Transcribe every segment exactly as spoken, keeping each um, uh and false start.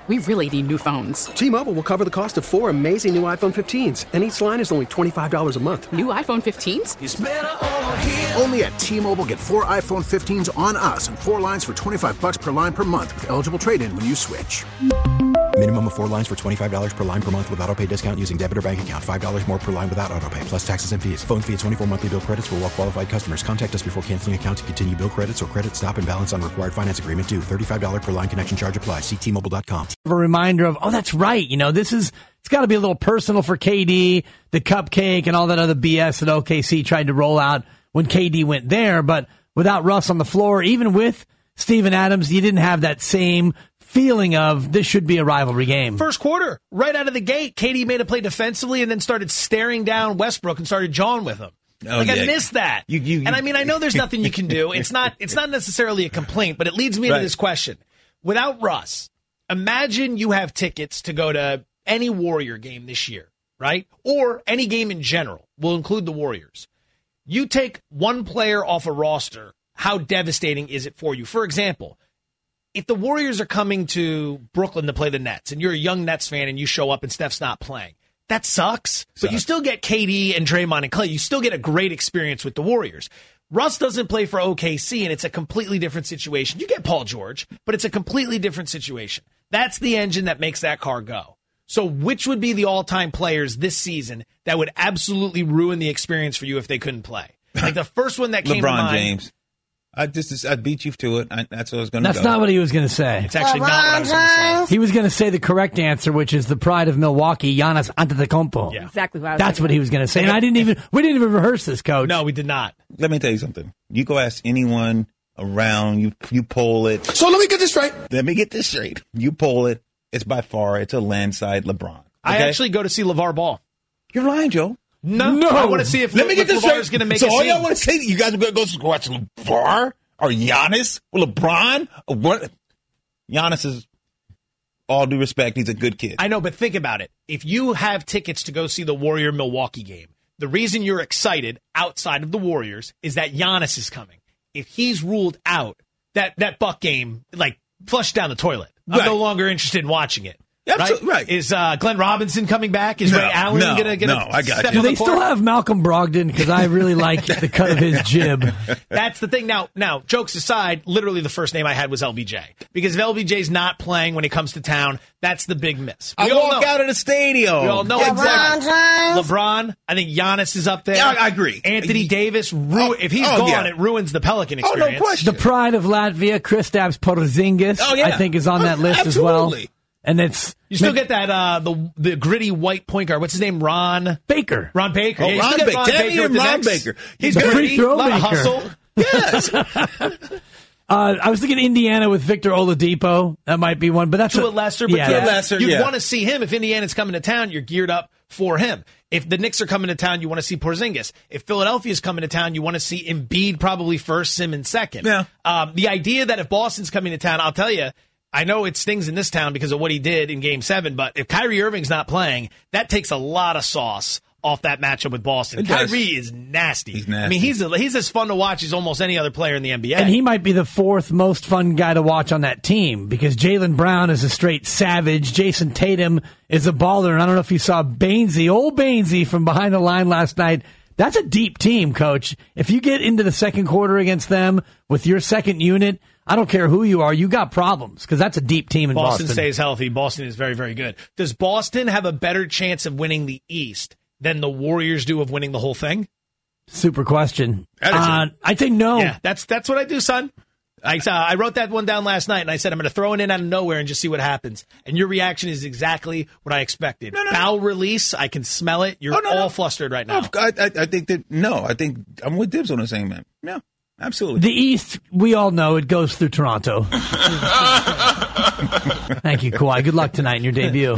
we really need new phones. T-Mobile will cover the cost of four amazing new iPhone fifteens, and each line is only twenty-five dollars a month. New iPhone fifteens? It's better over here. Only at T-Mobile, get four iPhone fifteens on us and four lines for twenty-five dollars per line per month with eligible trade-in when you switch. Minimum of four lines for twenty-five dollars per line per month with autopay discount using debit or bank account. five dollars more per line without autopay, plus taxes and fees. Phone fee at twenty-four monthly bill credits for well-qualified customers. Contact us before canceling account to continue bill credits or credit stop and balance on required finance agreement due. thirty-five dollars per line connection charge applies. See T Mobile dot com. A reminder of, oh, that's right. You know, this is, it's got to be a little personal for K D, the cupcake and all that other B S that O K C tried to roll out when K D went there. But without Russ on the floor, even with Steven Adams, you didn't have that same feeling of this should be a rivalry game. First quarter, right out of the gate, K D made a play defensively and then started staring down Westbrook and started jawing with him. Oh, like, yeah. I missed that. You, you, and I mean, I know there's nothing you can do. It's not It's not necessarily a complaint, but it leads me right. to this question. Without Russ, imagine you have tickets to go to any Warrior game this year, right? Or any game in general. We'll include the Warriors. You take one player off a roster, how devastating is it for you? For example, if the Warriors are coming to Brooklyn to play the Nets, and you're a young Nets fan and you show up and Steph's not playing, that sucks. But sucks. You still get K D and Draymond and Clay. You still get a great experience with the Warriors. Russ doesn't play for O K C, and it's a completely different situation. You get Paul George, but it's a completely different situation. That's the engine that makes that car go. So which would be the all-time players this season that would absolutely ruin the experience for you if they couldn't play? Like the first one that came LeBron to mind. James. I just I beat you to it. I, that's what I was going to go. That's not what he was going to say. It's actually not what I was going to say. He was going to say the correct answer, which is the pride of Milwaukee, Giannis Antetokounmpo. Yeah. Exactly what I was That's thinking. what he was going to say. And I didn't even we didn't even rehearse this, Coach. No, we did not. Let me tell you something. You go ask anyone around, you you poll it. So let me get this straight. Let me get this straight. You poll it. It's by far, it's a landslide LeBron. Okay? I actually go to see LeVar Ball. You're lying, Joe. No. No. I want to see if, Let me get this LeVar's straight. going to make so a all scene. y'all want to say, you guys are going to go watch LeVar or Giannis or LeBron? Or what? Giannis is, all due respect, he's a good kid. I know, but think about it. If you have tickets to go see the Warrior-Milwaukee game, the reason you're excited outside of the Warriors is that Giannis is coming. If he's ruled out, that, that Buck game, like, flushed down the toilet. I'm Right. no longer interested in watching it. Absolutely, Right? right. Is uh, Glenn Robinson coming back? Is No, Ray Allen no, going to get no, a I got step you. on Do the they court? still have Malcolm Brogdon? Because I really like the cut of his jib. That's the thing. Now, now, jokes aside, literally the first name I had was L B J. Because if L B J's not playing when he comes to town, that's the big miss. We I all walk know. out of the stadium. We all know Yeah, exactly. LeBron, I think Giannis is up there. Yeah, I agree. Anthony He- Davis, ru- Oh, if he's oh, gone, yeah. it ruins the Pelican Oh, experience. no question. The pride of Latvia, Kristaps Porzingis, Oh, yeah. I think is on that Oh, list as well. absolutely. And it's You still get that uh, the the gritty white point guard. What's his name? Ron Baker. Ron Baker. Oh, Yeah, you Ron still get Baker. Ron Tell me Baker with him the Ron Knicks. Baker. He's The free gritty, throw a lot of maker. hustle. Yes. Uh, I was thinking Indiana with Victor Oladipo. That might be one, but that's To a, a lesser, but yeah, yeah, To a lesser, you'd yeah. want to see him. If Indiana's coming to town, you're geared up for him. If the Knicks are coming to town, you want to see Porzingis. If Philadelphia's coming to town, you want to see Embiid probably first, Simmons second. Yeah. Um, the idea that if Boston's coming to town, I'll tell you, I know it stings in this town because of what he did in Game Seven, but if Kyrie Irving's not playing, that takes a lot of sauce off that matchup with Boston. It does. Kyrie is nasty. He's nasty. I mean, he's a, he's as fun to watch as almost any other player in the N B A. And he might be the fourth most fun guy to watch on that team because Jaylen Brown is a straight savage. Jason Tatum is a baller. And I don't know if you saw Bainesy, old Bainesy from behind the line last night. That's a deep team, Coach. If you get into the second quarter against them with your second unit, I don't care who you are, you got problems because that's a deep team in Boston. Boston. stays healthy. Boston is very, very good. Does Boston have a better chance of winning the East than the Warriors do of winning the whole thing? Super question. That is Uh, a- I think no. Yeah, that's that's what I do, son. I, uh, I wrote that one down last night, and I said I'm going to throw it in out of nowhere and just see what happens. And your reaction is exactly what I expected. No, no, Foul release, I can smell it. You're Oh, no, all no. flustered right now. No, I, I, I think that, no, I think I'm with Dibs on the same man. Yeah, absolutely. The East, we all know it goes through Toronto. Thank you, Kawhi. Good luck tonight in your debut.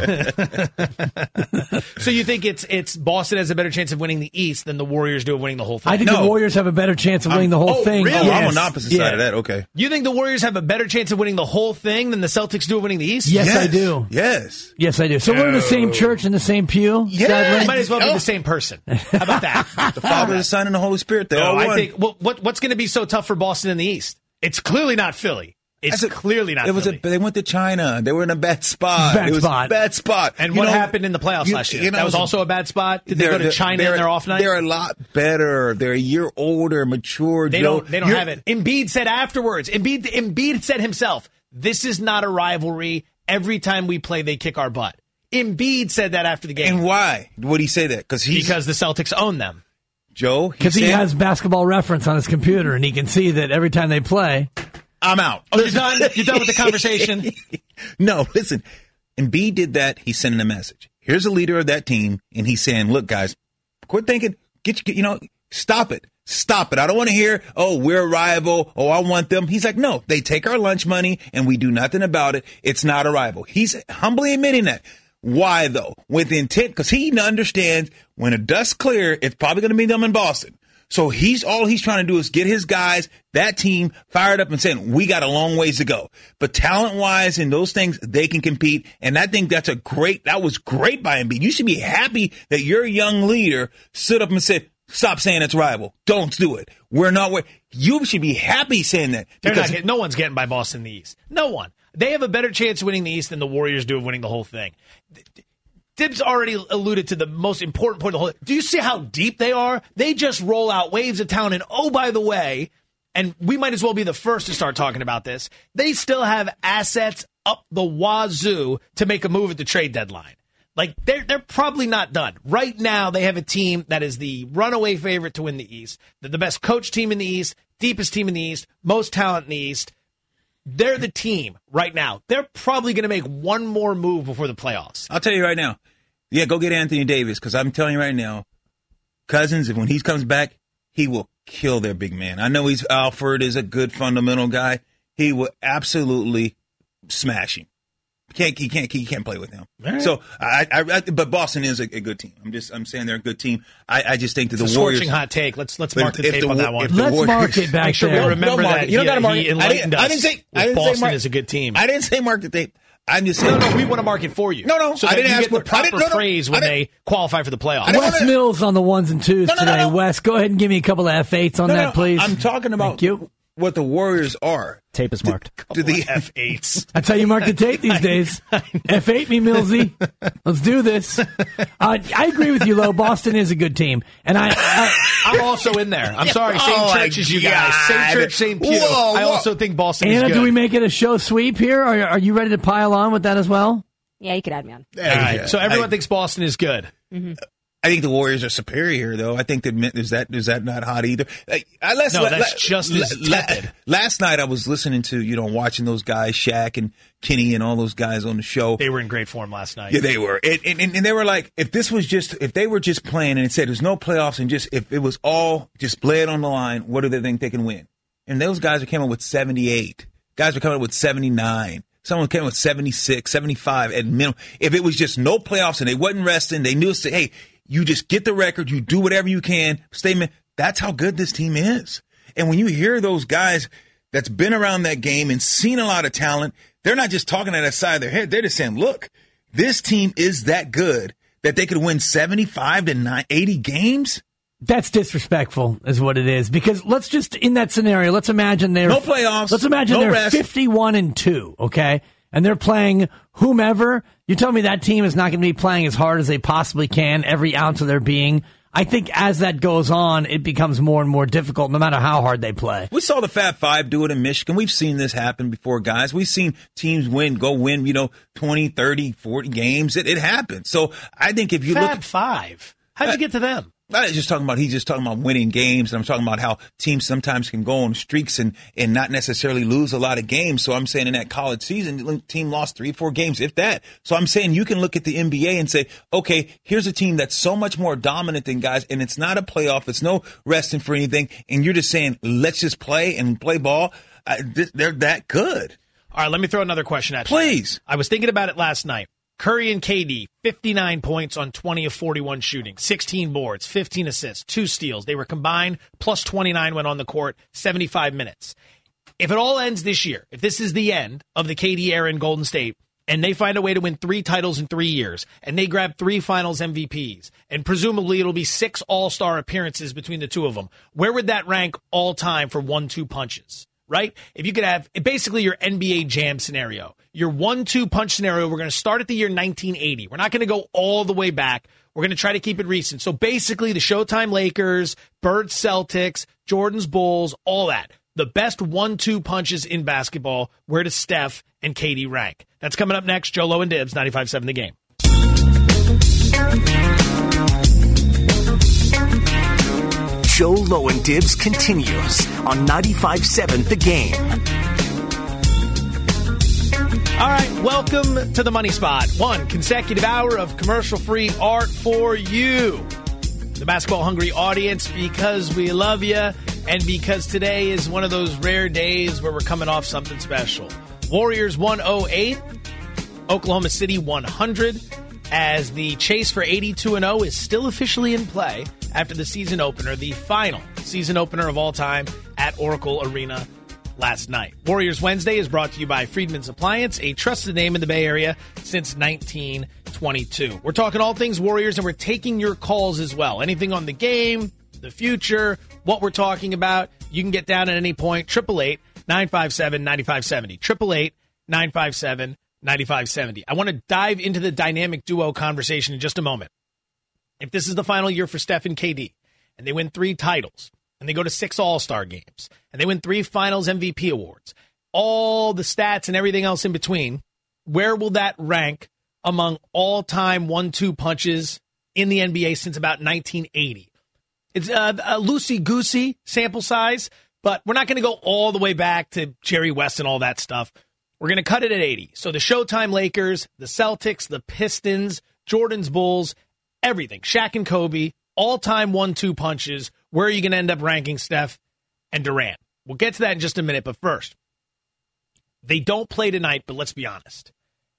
So you think it's it's Boston has a better chance of winning the East than the Warriors do of winning the whole thing? I think No. the Warriors have a better chance of winning the whole oh, thing. Really? Yes. I'm on the opposite Yeah. side of that. Okay. You think the Warriors have a better chance of winning the whole thing than the Celtics do of winning the East? Yes, I do. Yes. Yes, I do. So we're in the same church in the same pew. Yeah. sadly? You might as well be Oh. the same person. How about that? The Father, the Son, and the Holy Spirit. They're No, all I one. think well, what what's going to be so tough for Boston in the East? It's clearly not Philly. It's a, clearly not it was Philly. A, they went to China. They were in a bad spot. Bad it was spot. a bad spot. And you what know, happened in the playoffs you, last year? You know, that was also a bad spot? Did they go to China in their off night? They're a lot better. They're a year older, mature. They Joe. don't, they don't have it. Embiid said afterwards, Embiid, Embiid said himself, this is not a rivalry. Every time we play, they kick our butt. Embiid said that after the game. And why would he say that? Because Because the Celtics own them. Joe? Because he, he has Basketball Reference on his computer, and he can see that every time they play. I'm out. Oh, you're done? You're done with the conversation? No, listen. Embiid did that. He's sending a message. Here's a leader of that team, and he's saying, look, guys, quit thinking. Get you, you know, stop it. Stop it. I don't want to hear, oh, we're a rival. Oh, I want them. He's like, no, they take our lunch money, and we do nothing about it. It's not a rival. He's humbly admitting that. Why, though? With intent, because he understands when the dust clear, it's probably going to be them in Boston. So he's all he's trying to do is get his guys, that team, fired up and saying, we got a long ways to go. But talent-wise and those things, they can compete. And I think that's a great, that was great by Embiid. You should be happy that your young leader stood up and said, stop saying it's rival. Don't do it. We're not where you should be happy saying that. They're not getting, no one's getting by Boston in the East. No one. They have a better chance of winning the East than the Warriors do of winning the whole thing. Dibs already alluded to the most important point of the whole. Do you see how deep they are? They just roll out waves of talent. And oh, by the way, and we might as well be the first to start talking about this, they still have assets up the wazoo to make a move at the trade deadline. Like, they're, they're probably not done. Right now, they have a team that is the runaway favorite to win the East. They're the best coach team in the East, deepest team in the East, most talent in the East. They're the team right now. They're probably going to make one more move before the playoffs. I'll tell you right now. Yeah, go get Anthony Davis, because I'm telling you right now, Cousins, when he comes back, he will kill their big man. I know he's Alfred is a good fundamental guy. He will absolutely smash him. Can't he can't he can't play with him. Right. So I, I, I but Boston is a, a good team. I'm just I'm saying they're a good team. I, I just think that it's the a Warriors. Scorching hot take. Let's let's mark the tape the, on that one. Let's Warriors, mark it back Make sure there. we remember no, that. You don't got to mark he it. enlightened I didn't, us. I didn't say I didn't Boston say mark, is a good team. I didn't say mark the tape. I'm just saying. No, no, we want to mark it for you. No, no, so I that didn't you ask get the for, proper no, no, praise when they qualify for the playoffs. Wes wanna, Mills on the ones and twos no, no, today. no, no. Wes, go ahead and give me a couple of F eights on no, that, no, please. I'm talking about Thank you. what the Warriors are. Tape is marked. To, to the F eights. That's how you mark the tape these days. F eight me, Millsy. Let's do this. Uh, I agree with you, Lo. Boston is a good team. And I, I, I'm also in there. I'm sorry. Same Oh, church as you guys. God. Same church, same pew. Whoa, I whoa. also think Boston is Anna, good. do we make it a show sweep here? Or are you ready to pile on with that as well? Yeah, you could add me on. All right. So everyone I, thinks Boston is good. Mm-hmm. I think the Warriors are superior, though. I think that is that is that not hot either. Like, I, last, No, la, that's la, just la, as la, tepid. Last night I was listening to, you know, watching those guys, Shaq and Kenny and all those guys on the show. They were in great form last night. Yeah, they were. And, and, and they were like, if this was just, if they were just playing and it said there's no playoffs and just, if it was all just bled on the line, what do they think they can win? And those guys are coming up with seventy-eight. Guys are coming up with seventy-nine. Someone came with seventy-six, seventy-five at minimum. If it was just no playoffs and they wasn't resting, they knew, say, hey, you just get the record, you do whatever you can, statement. That's how good this team is. And when you hear those guys that's been around that game and seen a lot of talent, they're not just talking out of the side of their head. They're just saying, look, this team is that good that they could win seventy-five to eighty games. That's disrespectful, is what it is. Because let's just, in that scenario, let's imagine they're no playoffs. Let's imagine no they're rest. fifty-one and two, okay, and they're playing whomever. You tell me that team is not going to be playing as hard as they possibly can, every ounce of their being. I think as that goes on, it becomes more and more difficult, no matter how hard they play. We saw the Fab Five do it in Michigan. We've seen this happen before, guys. We've seen teams win, go win, you know, twenty, thirty, forty games. It, it happens. So I think if you Fab look at Five, how'd you uh, get to them? I was just talking about, he's just talking about winning games, and I'm talking about how teams sometimes can go on streaks and, and not necessarily lose a lot of games. So I'm saying in that college season, the team lost three, four games, if that. So I'm saying you can look at the N B A and say, okay, here's a team that's so much more dominant than guys, and it's not a playoff, it's no resting for anything, and you're just saying, let's just play and play ball. Uh, they're that good. All right, let me throw another question at you. Please. I was thinking about it last night. Curry and K D, fifty-nine points on twenty of forty-one shooting, sixteen boards, fifteen assists, two steals. They were combined, plus twenty-nine when on the court, seventy-five minutes. If it all ends this year, if this is the end of the K D era in Golden State, and they find a way to win three titles in three years, and they grab three finals M V Ps, and presumably it'll be six all-star appearances between the two of them, where would that rank all time for one two punches? right? If you could have basically your N B A Jam scenario, your one two punch scenario, we're going to start at the year nineteen eighty. We're not going to go all the way back. We're going to try to keep it recent. So basically the Showtime Lakers, Bird Celtics, Jordan's Bulls, all that. The best one two punches in basketball, where does Steph and K D rank? That's coming up next. Joe Low and Dibs, ninety-five point seven The Game. Joe Low and Dibs continues on ninety-five point seven The Game. All right, welcome to the Money Spot. One consecutive hour of commercial-free art for you, the basketball-hungry audience, because we love you and because today is one of those rare days where we're coming off something special. Warriors one oh eight, Oklahoma City one hundred, as the chase for eighty-two and oh is still officially in play after the season opener, the final season opener of all time at Oracle Arena last night. Warriors Wednesday is brought to you by Friedman's Appliance, a trusted name in the Bay Area since nineteen twenty-two. We're talking all things Warriors, and we're taking your calls as well. Anything on the game, the future, what we're talking about, you can get down at any point. eight eight eight, nine five seven, nine five seven zero. eight eight eight, nine five seven, nine five seven zero. I want to dive into the dynamic duo conversation in just a moment. If this is the final year for Steph and K D, and they win three titles, and they go to six All-Star games, and they win three Finals M V P awards, all the stats and everything else in between, where will that rank among all-time one two punches in the N B A since about nineteen eighty? It's a, a loosey-goosey sample size, but we're not going to go all the way back to Jerry West and all that stuff. We're going to cut it at eighty. So the Showtime Lakers, the Celtics, the Pistons, Jordan's Bulls, everything. Shaq and Kobe, all-time one two punches. Where are you going to end up ranking Steph and Durant? We'll get to that in just a minute, but first, they don't play tonight, but let's be honest.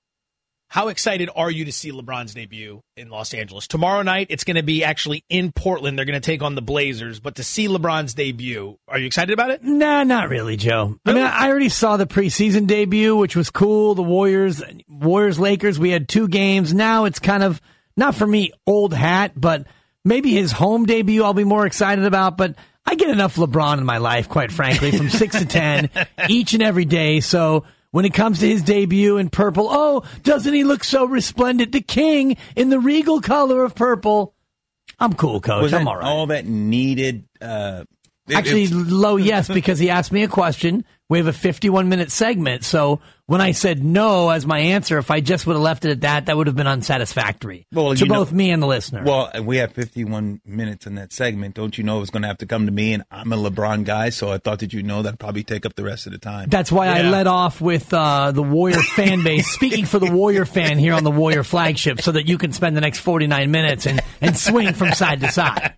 How excited are you to see LeBron's debut in Los Angeles? Tomorrow night, it's going to be actually in Portland. They're going to take on the Blazers, but to see LeBron's debut, are you excited about it? Nah, not really, Joe. Really? I mean, I already saw the preseason debut, which was cool. The Warriors, Warriors, Lakers, we had two games. Now it's kind of, not for me, old hat, but maybe his home debut I'll be more excited about, but I get enough LeBron in my life, quite frankly, from six to ten each and every day. So when it comes to his debut in purple, oh, doesn't he look so resplendent? The king in the regal color of purple. I'm cool, Coach. Was I'm that all right. all that needed? Uh, it, Actually, low yes, because he asked me a question. We have a fifty-one minute segment. So when I said no as my answer, if I just would have left it at that, that would have been unsatisfactory well, to both know, me and the listener. Well, we have fifty-one minutes in that segment. Don't you know it was going to have to come to me, and I'm a LeBron guy, so I thought that you know that I'd probably take up the rest of the time. That's why yeah. I led off with uh, the Warrior fan base, speaking for the Warrior fan here on the Warrior flagship, so that you can spend the next forty-nine minutes and, and swing from side to side.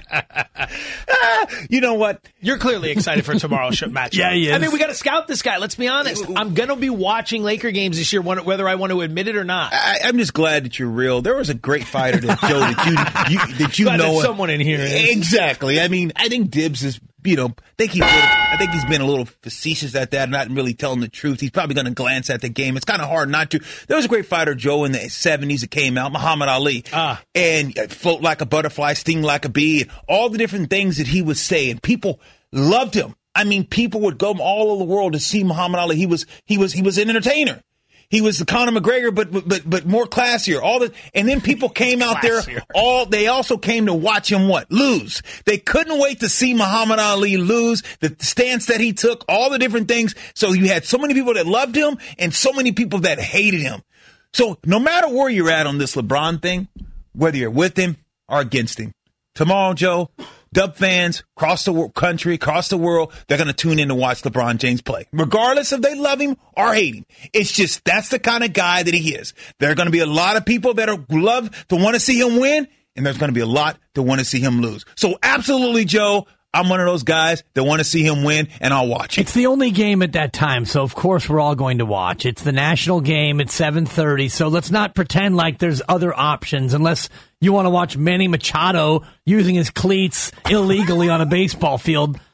You know what? You're clearly excited for tomorrow's show matchup. Yeah, he is. I mean, we got to scout this guy. Let's be honest. I'm going to be watching Laker games this year, whether I want to admit it or not. I, I'm just glad that you're real. There was a great fighter that Joe that you, you that you glad know that someone in here is. Exactly. I mean, I think Dibs is, you know, I think he's little, I think he's been a little facetious at that, not really telling the truth. He's probably going to glance at the game. It's kind of hard not to. There was a great fighter, Joe, in the seventies that came out, Muhammad Ali, ah. and float like a butterfly, sting like a bee, and all the different things that he would say, and people loved him. I mean, people would go all over the world to see Muhammad Ali. He was he was he was an entertainer. He was the Conor McGregor, but but but more classier. All the and then people came out there. All they also came to watch him what lose. They couldn't wait to see Muhammad Ali lose. The stance that he took, all the different things. So you had so many people that loved him and so many people that hated him. So no matter where you're at on this LeBron thing, whether you're with him or against him, tomorrow, Joe, Dub fans across the country, across the world, they're going to tune in to watch LeBron James play, regardless if they love him or hate him. It's just that's the kind of guy that he is. There are going to be a lot of people that are love to want to see him win, and there's going to be a lot to want to see him lose. So absolutely, Joe, I'm one of those guys that want to see him win, and I'll watch it. It's the only game at that time, so of course we're all going to watch. It's the national game at seven thirty, so let's not pretend like there's other options unless you want to watch Manny Machado using his cleats illegally on a baseball field.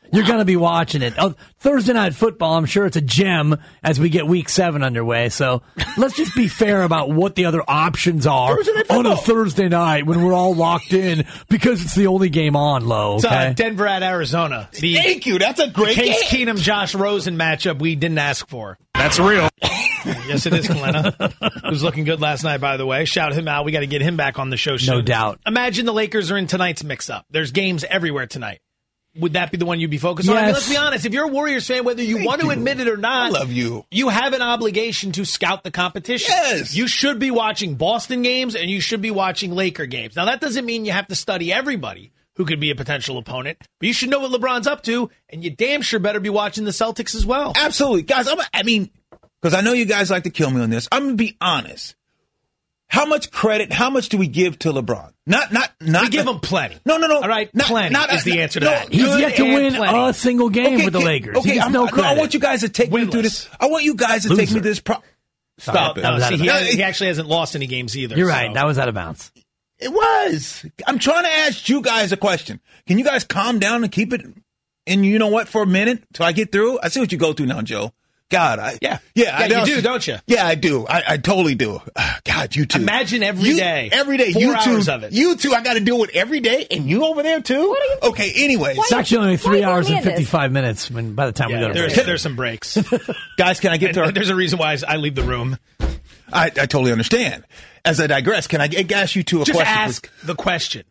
You're going to be watching it. Oh, Thursday Night Football, I'm sure it's a gem as we get week seven underway. So let's just be fair about what the other options are on a Thursday night when we're all locked in because it's the only game on, Lo. Okay? It's uh, Denver at Arizona. The, Thank you. That's a great Case game. Keenum, Josh Rosen matchup we didn't ask for. That's real. Yes, it is, Kalena. Who's looking good last night, by the way. Shout him out. We got to get him back on the show soon. No doubt. Imagine the Lakers are in tonight's mix-up. There's games everywhere tonight. Would that be the one you'd be focused on? Yes. I mean, let's be honest. If you're a Warriors fan, whether you Thank want to you. admit it or not, I love you. You have an obligation to scout the competition. Yes. You should be watching Boston games and you should be watching Laker games. Now, that doesn't mean you have to study everybody who could be a potential opponent, but you should know what LeBron's up to, and you damn sure better be watching the Celtics as well. Absolutely. Guys, I'm, I mean, because I know you guys like to kill me on this. I'm going to be honest. How much credit, how much do we give to LeBron? Not, not, not. We give the, him plenty. No, no, no. All right, not, plenty not, is the answer to no, that. He's Good yet to and win plenty. a single game Okay, with the okay, Lakers. Okay, he gets I'm, no no, credit. I want you guys to take me through this. I want you guys to take Loser. me through this. Pro- Stop no, it. No, see, he, No, has, it- he actually hasn't lost any games either. You're so. right. That was out of bounds. It was. I'm trying to ask you guys a question. Can you guys calm down and keep it? And you know what? For a minute, till I get through. I see what you go through now, Joe. God, I Yeah. yeah, Yeah, I, you do, don't you? Yeah, I do. I, I totally do. Ah, God, you too. Imagine every you, day. every day, Four you two, hours of it. you two. I got to deal with every day, and you over there too. Okay. Anyways, It's actually only three why hours you and want me in this? fifty-five minutes when by the time we Yeah, go to there's, break. there's some breaks. guys, can I get to our? And there's a reason why I leave the room. I, I totally understand. As I digress, can I g- ask you two a Just question? ask the question.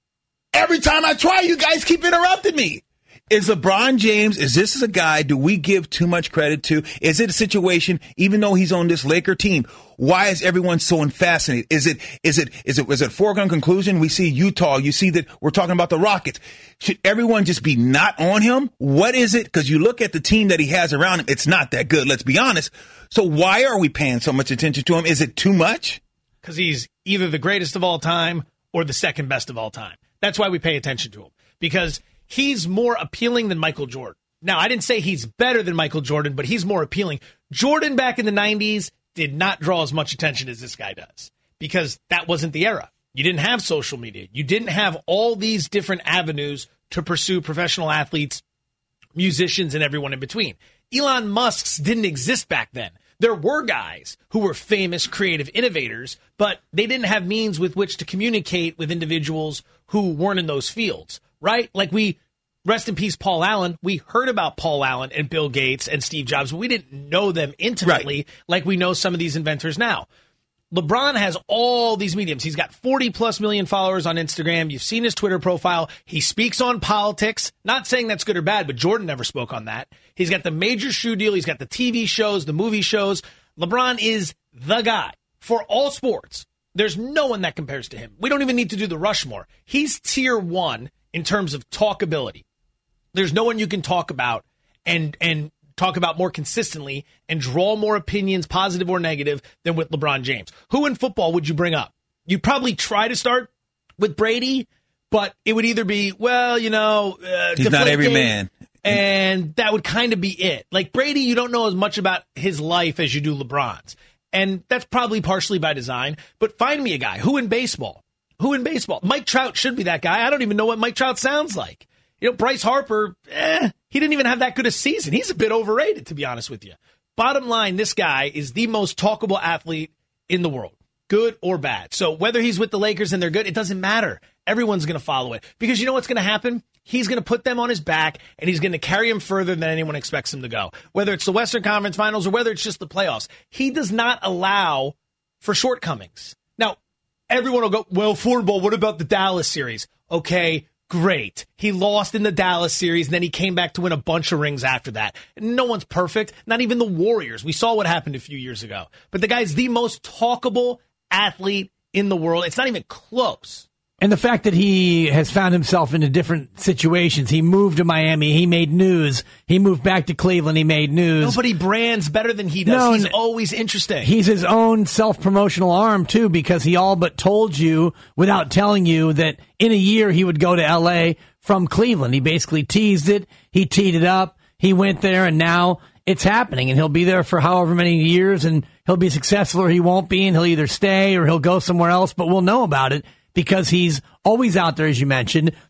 Every time I try, you guys keep interrupting me. Is LeBron James, is this a guy, do we give too much credit to? Is it a situation, even though he's on this Laker team, why is everyone so fascinated? Is it, is it, is it, is it a foregone conclusion? We see Utah, you see that we're talking about the Rockets. Should everyone just be not on him? What is it? Because you look at the team that he has around him, it's not that good, let's be honest. So why are we paying so much attention to him? Is it too much? Because he's either the greatest of all time or the second best of all time. That's why we pay attention to him. Because he's more appealing than Michael Jordan. Now, I didn't say he's better than Michael Jordan, but he's more appealing. Jordan back in the nineties did not draw as much attention as this guy does because that wasn't the era. You didn't have social media. You didn't have all these different avenues to pursue professional athletes, musicians, and everyone in between. Elon Musk's didn't exist back then. There were guys who were famous creative innovators, but they didn't have means with which to communicate with individuals who weren't in those fields, right? Like we, rest in peace, Paul Allen. We heard about Paul Allen and Bill Gates and Steve Jobs, but we didn't know them intimately Right. like we know some of these inventors now. LeBron has all these mediums. He's got forty plus million followers on Instagram. You've seen his Twitter profile. He speaks on politics. Not saying that's good or bad, but Jordan never spoke on that. He's got the major shoe deal. He's got the T V shows, the movie shows. LeBron is the guy for all sports. There's no one that compares to him. We don't even need to do the Rushmore. He's tier one in terms of talkability. There's no one you can talk about and and talk about more consistently and draw more opinions, positive or negative, than with LeBron James. Who in football would you bring up? You'd probably try to start with Brady, but it would either be, well, you know, uh, He's not every Deflategate, man. and that would kind of be it. Like Brady, you don't know as much about his life as you do LeBron's. And that's probably partially by design. But find me a guy. Who in baseball? Who in baseball? Mike Trout should be that guy. I don't even know what Mike Trout sounds like. You know, Bryce Harper, eh, he didn't even have that good a season. He's a bit overrated, to be honest with you. Bottom line, this guy is the most talkable athlete in the world, good or bad. So whether he's with the Lakers and they're good, it doesn't matter. Everyone's going to follow it. Because you know what's going to happen? He's going to put them on his back, and he's going to carry him further than anyone expects him to go. Whether it's the Western Conference Finals or whether it's just the playoffs. He does not allow for shortcomings. Now, everyone will go, well, football, what about the Dallas series? Okay, great. He lost in the Dallas series, and then he came back to win a bunch of rings after that. No one's perfect, not even the Warriors. We saw what happened a few years ago. But the guy's the most talkable athlete in the world. It's not even close. And the fact that he has found himself into different situations. He moved to Miami. He made news. He moved back to Cleveland. He made news. Nobody brands better than he does. No, He's n- always interesting. He's his own self-promotional arm, too, because he all but told you, without telling you, that in a year he would go to L A from Cleveland. He basically teased it. He teed it up. He went there, and now it's happening. And he'll be there for however many years, and he'll be successful or he won't be, and he'll either stay or he'll go somewhere else, but we'll know about it because he's always out there, as you mentioned,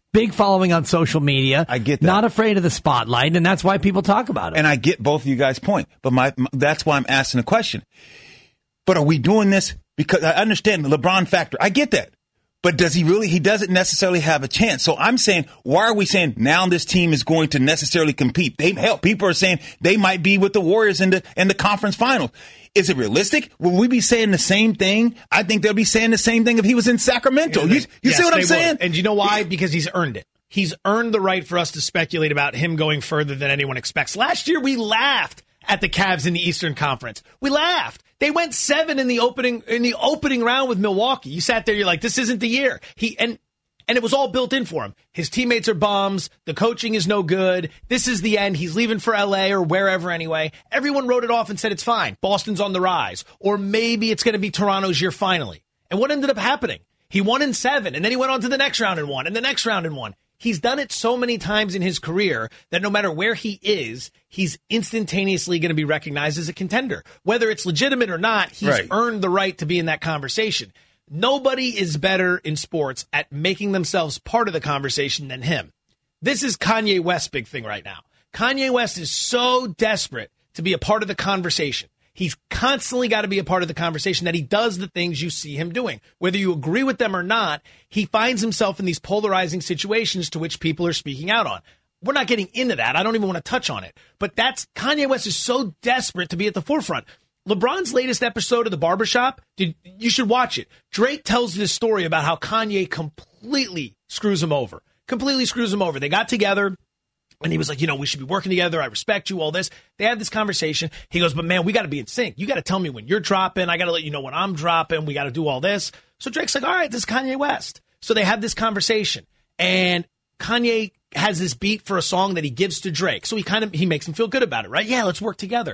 big following on social media. I get that. Not afraid of the spotlight, and that's why people talk about it. And I get both of you guys' point, but my, my that's why I'm asking the question. But are we doing this because I understand the LeBron factor? I get that. But does he really? He doesn't necessarily have a chance. So I'm saying, why are we saying now this team is going to necessarily compete? They help. People are saying they might be with the Warriors in the in the conference finals. Is it realistic? Will we be saying the same thing? I think they'll be saying the same thing if he was in Sacramento. You, you yes, see what I'm saying? Would. And you know why? Because he's earned it. He's earned the right for us to speculate about him going further than anyone expects. Last year, we laughed at the Cavs in the Eastern Conference. We laughed. They went seven in the opening in the opening round with Milwaukee. You sat there, you're like, this isn't the year. He and and it was all built in for him. His teammates are bums. The coaching is no good. This is the end. He's leaving for L A or wherever anyway. Everyone wrote it off and said it's fine. Boston's on the rise. Or maybe it's going to be Toronto's year finally. And what ended up happening? He won in seven, and then he went on to the next round and won, and the next round and won. He's done it so many times in his career that no matter where he is, he's instantaneously going to be recognized as a contender. Whether it's legitimate or not, he's right. earned the right to be in that conversation. Nobody is better in sports at making themselves part of the conversation than him. This is Kanye West's big thing right now. Kanye West is so desperate to be a part of the conversation. He's constantly got to be a part of the conversation that he does the things you see him doing. Whether you agree with them or not, he finds himself in these polarizing situations to which people are speaking out on. We're not getting into that. I don't even want to touch on it. But that's Kanye West is so desperate to be at the forefront. LeBron's latest episode of The Barbershop, did, you should watch it. Drake tells this story about how Kanye completely screws him over. Completely screws him over. They got together. And he was like, you know, we should be working together. I respect you, all this. They had this conversation. He goes, but man, we got to be in sync. You got to tell me when you're dropping. I got to let you know when I'm dropping. We got to do all this. So Drake's like, all right, this is Kanye West. So they have this conversation. And Kanye has this beat for a song that he gives to Drake. So he kind of, he makes him feel good about it, right? Yeah, let's work together.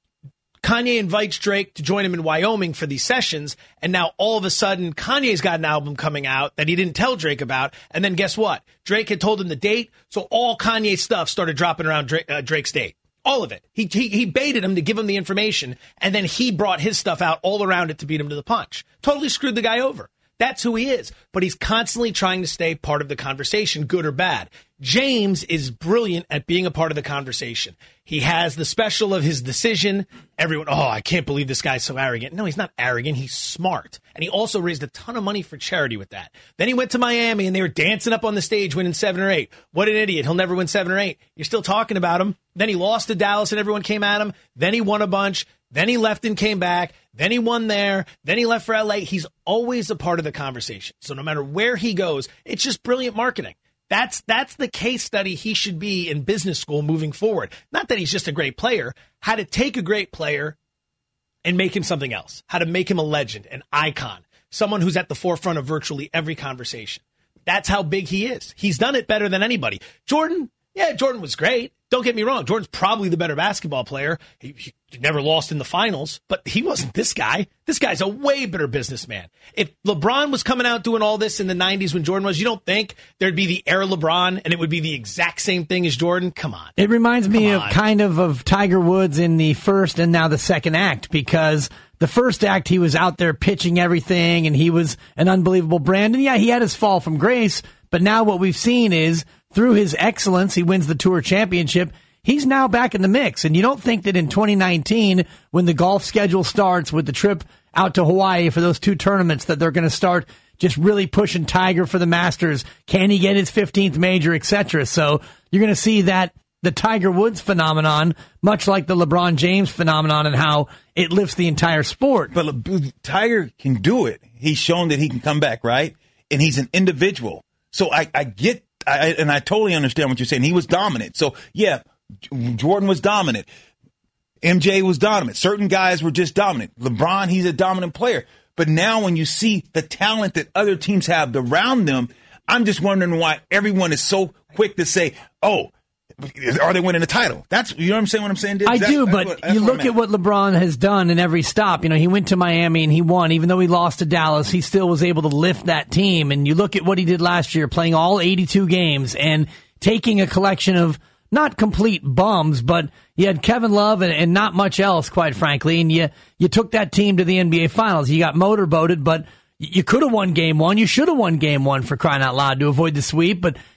Kanye invites Drake to join him in Wyoming for these sessions, and now all of a sudden, Kanye's got an album coming out that he didn't tell Drake about, and then guess what? Drake had told him the date, so all Kanye's stuff started dropping around Drake, uh, Drake's date. All of it. He, he he baited him to give him the information, and then he brought his stuff out all around it to beat him to the punch. Totally screwed the guy over. That's who he is, but he's constantly trying to stay part of the conversation, good or bad. James is brilliant at being a part of the conversation. He has the special of his decision. Everyone, oh, I can't believe this guy's so arrogant. No, he's not arrogant. He's smart. And he also raised a ton of money for charity with that. Then he went to Miami, and they were dancing up on the stage winning seven or eight. What an idiot. He'll never win seven or eight. You're still talking about him. Then he lost to Dallas, and everyone came at him. Then he won a bunch. Then he left and came back. Then he won there. Then he left for L A. He's always a part of the conversation. So no matter where he goes, it's just brilliant marketing. That's that's the case study he should be in business school moving forward. Not that he's just a great player, how to take a great player and make him something else, how to make him a legend, an icon, someone who's at the forefront of virtually every conversation. That's how big he is. He's done it better than anybody. Jordan, yeah, Jordan was great. Don't get me wrong. Jordan's probably the better basketball player. He, he never lost in the finals, but he wasn't this guy. This guy's a way better businessman. If LeBron was coming out doing all this in the nineties when Jordan was, you don't think there'd be the Air LeBron and it would be the exact same thing as Jordan? Come on. It reminds me of kind of of Tiger Woods in the first and now the second act, because the first act he was out there pitching everything and he was an unbelievable brand. And yeah, he had his fall from grace, but now what we've seen is through his excellence, he wins the Tour Championship. He's now back in the mix. And you don't think that in twenty nineteen, when the golf schedule starts with the trip out to Hawaii for those two tournaments, that they're going to start just really pushing Tiger for the Masters. Can he get his fifteenth major, et cetera? So you're going to see that the Tiger Woods phenomenon, much like the LeBron James phenomenon, and how it lifts the entire sport. But Le- Tiger can do it. He's shown that he can come back, right? And he's an individual. So I, I get, I, and I totally understand what you're saying. He was dominant. So, yeah, Jordan was dominant. M J was dominant. Certain guys were just dominant. LeBron, he's a dominant player. But now when you see the talent that other teams have around them, I'm just wondering why everyone is so quick to say, oh, are they winning the title? That's, you know what I'm saying? What I'm saying? I that's, do, that's but what, you look at what LeBron has done in every stop. You know, he went to Miami and he won. Even though he lost to Dallas, he still was able to lift that team. And you look at what he did last year, playing all eighty-two games and taking a collection of not complete bums, but you had Kevin Love and, and not much else, quite frankly. And you, you took that team to the N B A Finals. You got motorboated, but you could have won game one. You should have won game one, for crying out loud, to avoid the sweep. But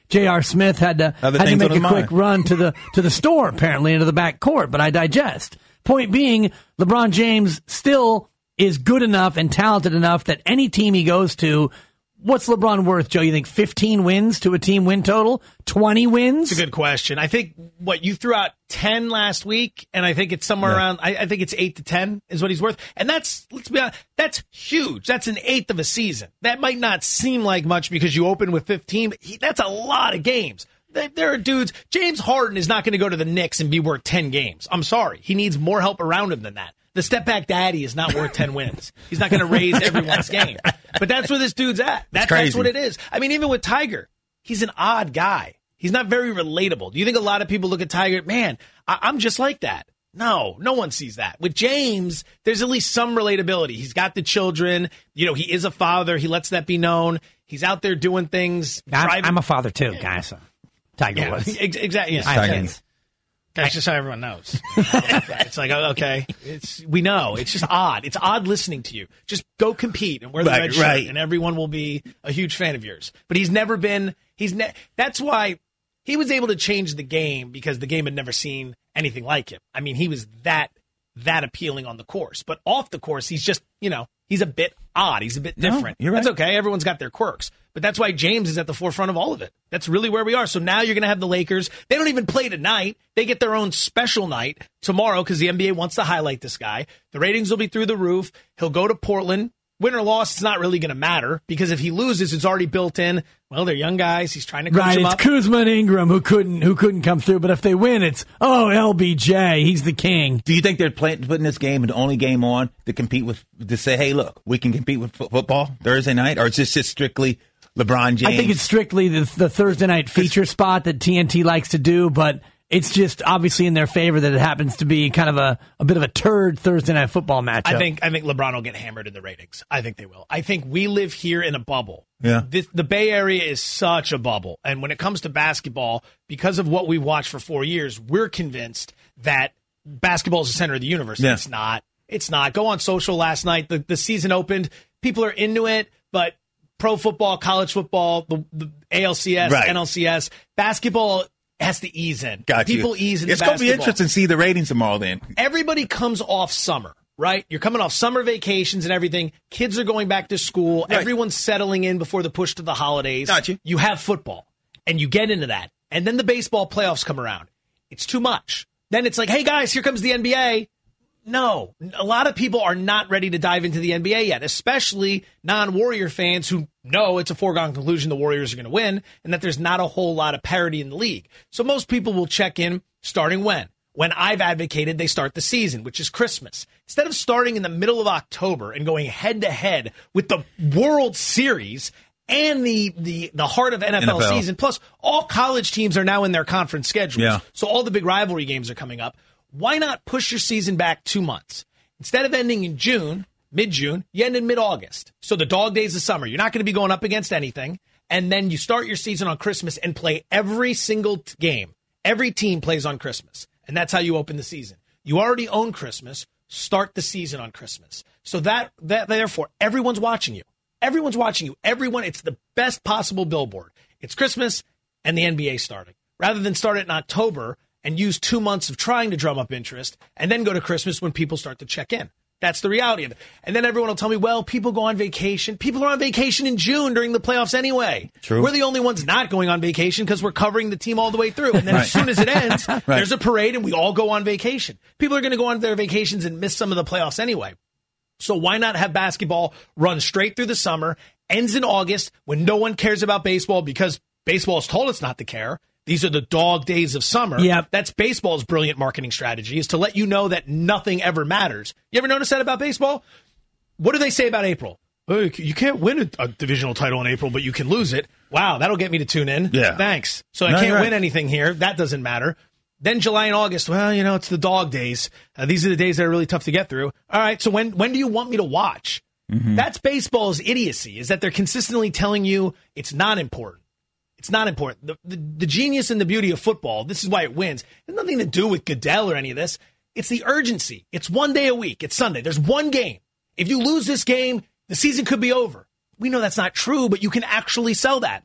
J R. Smith had to Other had to things make on a his quick mind. run to the to the store, apparently into the back court. But I digest. Point being, LeBron James still is good enough and talented enough that any team he goes to. What's LeBron worth, Joe? You think fifteen wins to a team win total? twenty wins? It's a good question. I think, what, you threw out ten last week, and I think it's somewhere Yeah. around, I, I think it's eight to ten is what he's worth. And that's, let's be honest, that's huge. That's an eighth of a season. That might not seem like much because you open with fifteen, but he, that's a lot of games. There, there are dudes, James Harden is not going to go to the Knicks and be worth ten games. I'm sorry. He needs more help around him than that. The step-back daddy is not worth ten wins. He's not going to raise everyone's game. But that's where this dude's at. That, that's what it is. I mean, even with Tiger, he's an odd guy. He's not very relatable. Do you think a lot of people look at Tiger, man, I- I'm just like that? No, no one sees that. With James, there's at least some relatability. He's got the children. You know, he is a father. He lets that be known. He's out there doing things. I'm, I'm a father, too, guys. So. Tiger Yeah, was. ex- exactly. Yeah. I have kids. That's just how everyone knows. It's like, oh, okay, it's we know. It's just odd. It's odd listening to you. Just go compete and wear the Right, red shirt, right. and everyone will be a huge fan of yours. But he's never been. He's ne- That's why he was able to change the game, because the game had never seen anything like him. I mean, he was that that appealing on the course, but off the course, he's just, you know, he's a bit odd. He's a bit No, different. you're right. That's okay. Everyone's got their quirks. But that's why James is at the forefront of all of it. That's really where we are. So now you're going to have the Lakers. They don't even play tonight. They get their own special night tomorrow because the N B A wants to highlight this guy. The ratings will be through the roof. He'll go to Portland. Win or loss, it's not really going to matter, because if he loses, it's already built in. Well, they're young guys. He's trying to coach Right, them it's up. Kuzma and Ingram who couldn't who couldn't come through. But if they win, it's, oh, L B J, he's the king. Do you think they're playing, putting this game, the only game on to compete with, to say, hey, look, we can compete with fo- football Thursday night? Or is this just strictly LeBron James? I think it's strictly the, the Thursday night feature spot that T N T likes to do, but it's just obviously in their favor that it happens to be kind of a, a bit of a turd Thursday night football matchup. I think I think LeBron will get hammered in the ratings. I think they will. I think we live here in a bubble. Yeah. This, the Bay Area is such a bubble. And when it comes to basketball, because of what we've watched for four years, we're convinced that basketball is the center of the universe. Yeah. It's not. It's not. Go on social last night. The, the season opened. People are into it, but pro football, college football, the, the A L C S, Right. N L C S, basketball has to ease in. Got you. People ease into It's going to basketball. be interesting to see the ratings tomorrow then. Everybody comes off summer, right? You're coming off summer vacations and everything. Kids are going back to school. Right. Everyone's settling in before the push to the holidays. Got you. You have football, and you get into that. And then the baseball playoffs come around. It's too much. Then it's like, hey, guys, here comes the N B A. No, a lot of people are not ready to dive into the N B A yet, especially non-Warrior fans who know it's a foregone conclusion the Warriors are going to win and that there's not a whole lot of parity in the league. So most people will check in starting when? When I've advocated they start the season, which is Christmas. Instead of starting in the middle of October and going head-to-head with the World Series and the the the heart of N F L, N F L season, plus all college teams are now in their conference schedules. Yeah. So all the big rivalry games are coming up. Why not push your season back two months? Instead of ending in June, mid-June, you end in mid-August. So the dog days of summer, you're not going to be going up against anything. And then you start your season on Christmas and play every single t- game. Every team plays on Christmas. And that's how you open the season. You already own Christmas. Start the season on Christmas. So that, that therefore, everyone's watching you. Everyone's watching you. Everyone, it's the best possible billboard. It's Christmas and the N B A starting. Rather than start it in October and use two months of trying to drum up interest and then go to Christmas when people start to check in. That's the reality of it. And then everyone will tell me, well, people go on vacation. People are on vacation in June during the playoffs anyway. True. We're the only ones not going on vacation because we're covering the team all the way through. And then Right. as soon as it ends, Right. there's a parade and we all go on vacation. People are going to go on their vacations and miss some of the playoffs anyway. So why not have basketball run straight through the summer, ends in August when no one cares about baseball because baseball has told us not to care. These are the dog days of summer. Yep. That's baseball's brilliant marketing strategy, is to let you know that nothing ever matters. You ever notice that about baseball? What do they say about April? Oh, you can't win a, a divisional title in April, but you can lose it. Wow, that'll get me to tune in. Yeah. Thanks. So I No, can't you're right. win anything here. That doesn't matter. Then July and August, well, you know, it's the dog days. Uh, these are the days that are really tough to get through. All right, so when when do you want me to watch? Mm-hmm. That's baseball's idiocy, is that they're consistently telling you it's not important. It's not important. The, the, the genius and the beauty of football, this is why it wins. It has nothing to do with Goodell or any of this. It's the urgency. It's one day a week. It's Sunday. There's one game. If you lose this game, the season could be over. We know that's not true, but you can actually sell that.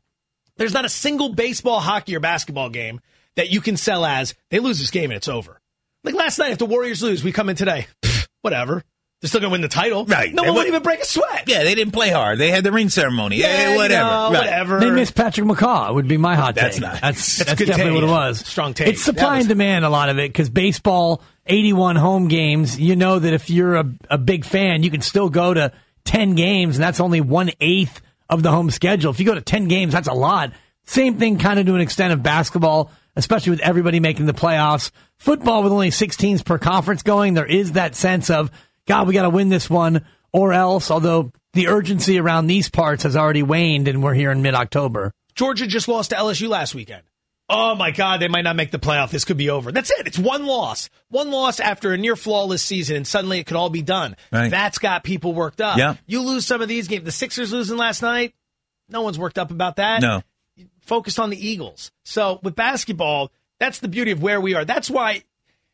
There's not a single baseball, hockey, or basketball game that you can sell as they lose this game and it's over. Like last night, if the Warriors lose, we come in today. Pfft, whatever. They're still going to win the title. Right. No they one would won't even break a sweat. Yeah, they didn't play hard. They had the ring ceremony. Yeah, yeah whatever. You know, right. Whatever. They missed Patrick McCaw would be my hot That's take. not. That's, That's that's good definitely take. what it was. Strong take. It's supply was... and demand, a lot of it, because baseball, eighty-one home games, you know that if you're a, a big fan, you can still go to ten games, and that's only one-eighth of the home schedule. If you go to ten games, that's a lot. Same thing kind of to an extent of basketball, especially with everybody making the playoffs. Football with only six teams per conference going, there is that sense of, God, we got to win this one or else, although the urgency around these parts has already waned and we're here in mid-October. Georgia just lost to L S U last weekend. Oh, my God, they might not make the playoff. This could be over. That's it. It's one loss. One loss after a near-flawless season, and suddenly it could all be done. Right. That's got people worked up. Yeah. You lose some of these games. The Sixers losing last night, no one's worked up about that. No. Focused on the Eagles. So with basketball, that's the beauty of where we are. That's why,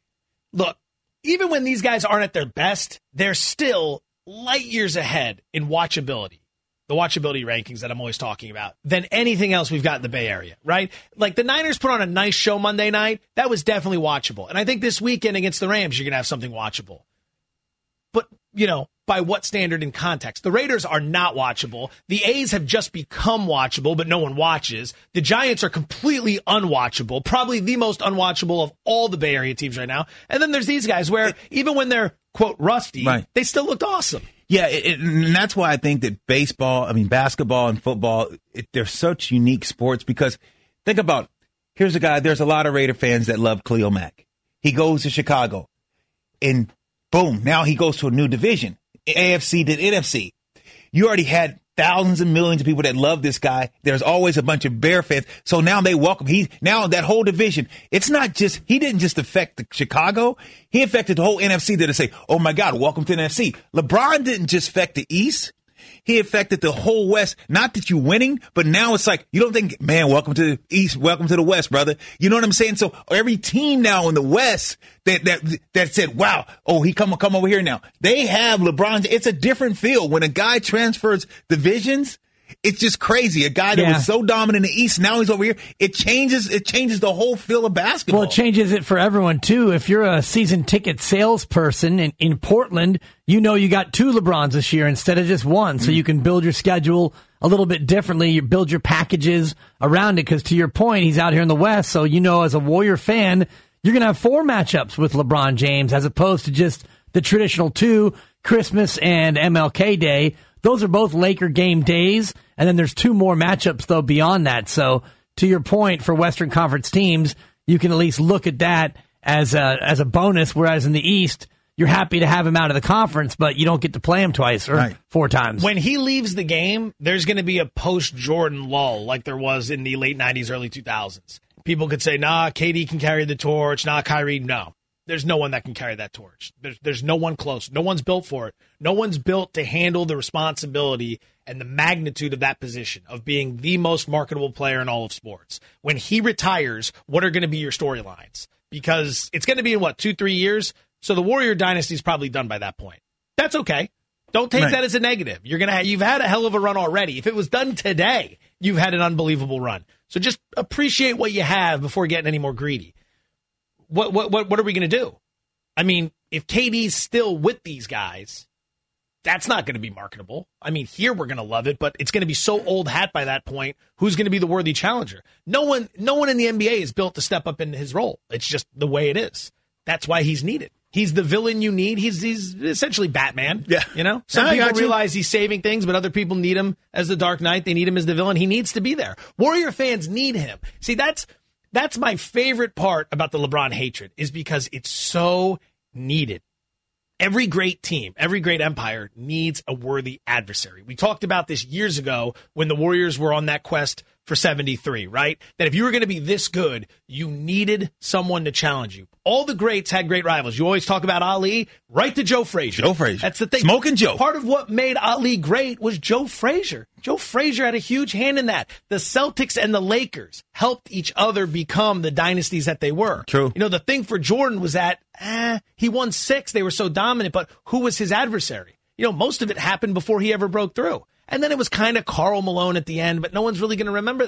look, even when these guys aren't at their best, they're still light years ahead in watchability, the watchability rankings that I'm always talking about, than anything else we've got in the Bay Area, right? Like the Niners put on a nice show Monday night. That was definitely watchable. And I think this weekend against the Rams, you're going to have something watchable. But, you know, by what standard and context? The Raiders are not watchable. The A's have just become watchable, but no one watches. The Giants are completely unwatchable, probably the most unwatchable of all the Bay Area teams right now. And then there's these guys where even when they're, quote, rusty, right. they still looked awesome. Yeah, it, it, and that's why I think that baseball, I mean, basketball and football, it, they're such unique sports because think about, here's a guy, there's a lot of Raider fans that love Khalil Mack. He goes to Chicago, and boom, now he goes to a new division. A F C to N F C. You already had thousands and millions of people that love this guy. There's always a bunch of Bear fans. So now they welcome. He now that whole division. It's not just he didn't just affect the Chicago. He affected the whole N F C. That to say, oh my God, welcome to the N F C. LeBron didn't just affect the East. He affected the whole West. Not that you're winning, but now it's like, you don't think, man, welcome to the East, welcome to the West, brother. You know what I'm saying? So every team now in the West that that that said, wow, oh, he come come over here now. They have LeBron. It's a different feel. When a guy transfers divisions, it's just crazy. A guy that yeah. was so dominant in the East, now he's over here. It changes It changes the whole feel of basketball. Well, it changes it for everyone, too. If you're a season ticket salesperson in, in Portland, you know you got two LeBrons this year instead of just one, so mm. you can build your schedule a little bit differently. You build your packages around it, because to your point, he's out here in the West, so you know as a Warrior fan, you're going to have four matchups with LeBron James as opposed to just the traditional two, Christmas and M L K Day. Those are both Laker game days, and then there's two more matchups, though, beyond that. So, to your point, for Western Conference teams, you can at least look at that as a, as a bonus, whereas in the East, you're happy to have him out of the conference, but you don't get to play him twice or right. four times. When he leaves the game, there's going to be a post-Jordan lull like there was in the late nineties, early two thousands. People could say, nah, K D can carry the torch, nah, Kyrie, no. There's no one that can carry that torch. There's there's no one close. No one's built for it. No one's built to handle the responsibility and the magnitude of that position of being the most marketable player in all of sports. When he retires, what are going to be your storylines? Because it's going to be in, what, two, three years? So the Warrior dynasty is probably done by that point. That's okay. Don't take right. that as a negative. You're gonna have, you've had a hell of a run already. If it was done today, you've had an unbelievable run. So just appreciate what you have before getting any more greedy. What what what what are we going to do? I mean, if K D's still with these guys, that's not going to be marketable. I mean, here we're going to love it, but it's going to be so old hat by that point. Who's going to be the worthy challenger? No one, no one in the N B A is built to step up in his role. It's just the way it is. That's why he's needed. He's the villain you need. He's he's essentially Batman. Yeah, you know. Some no, people realize he's saving things, but other people need him as the Dark Knight. They need him as the villain. He needs to be there. Warrior fans need him. See, that's. That's my favorite part about the LeBron hatred, is because it's so needed. Every great team, every great empire needs a worthy adversary. We talked about this years ago when the Warriors were on that quest for seventy-three, right? That if you were going to be this good, you needed someone to challenge you. All the greats had great rivals. You always talk about Ali, right to Joe Frazier. Joe Frazier. That's the thing. Smoking Joe. Part of what made Ali great was Joe Frazier. Joe Frazier had a huge hand in that. The Celtics and the Lakers helped each other become the dynasties that they were. True. You know, the thing for Jordan was that eh, he won six. They were so dominant, but who was his adversary? You know, most of it happened before he ever broke through. And then it was kind of Karl Malone at the end, but no one's really going to remember that.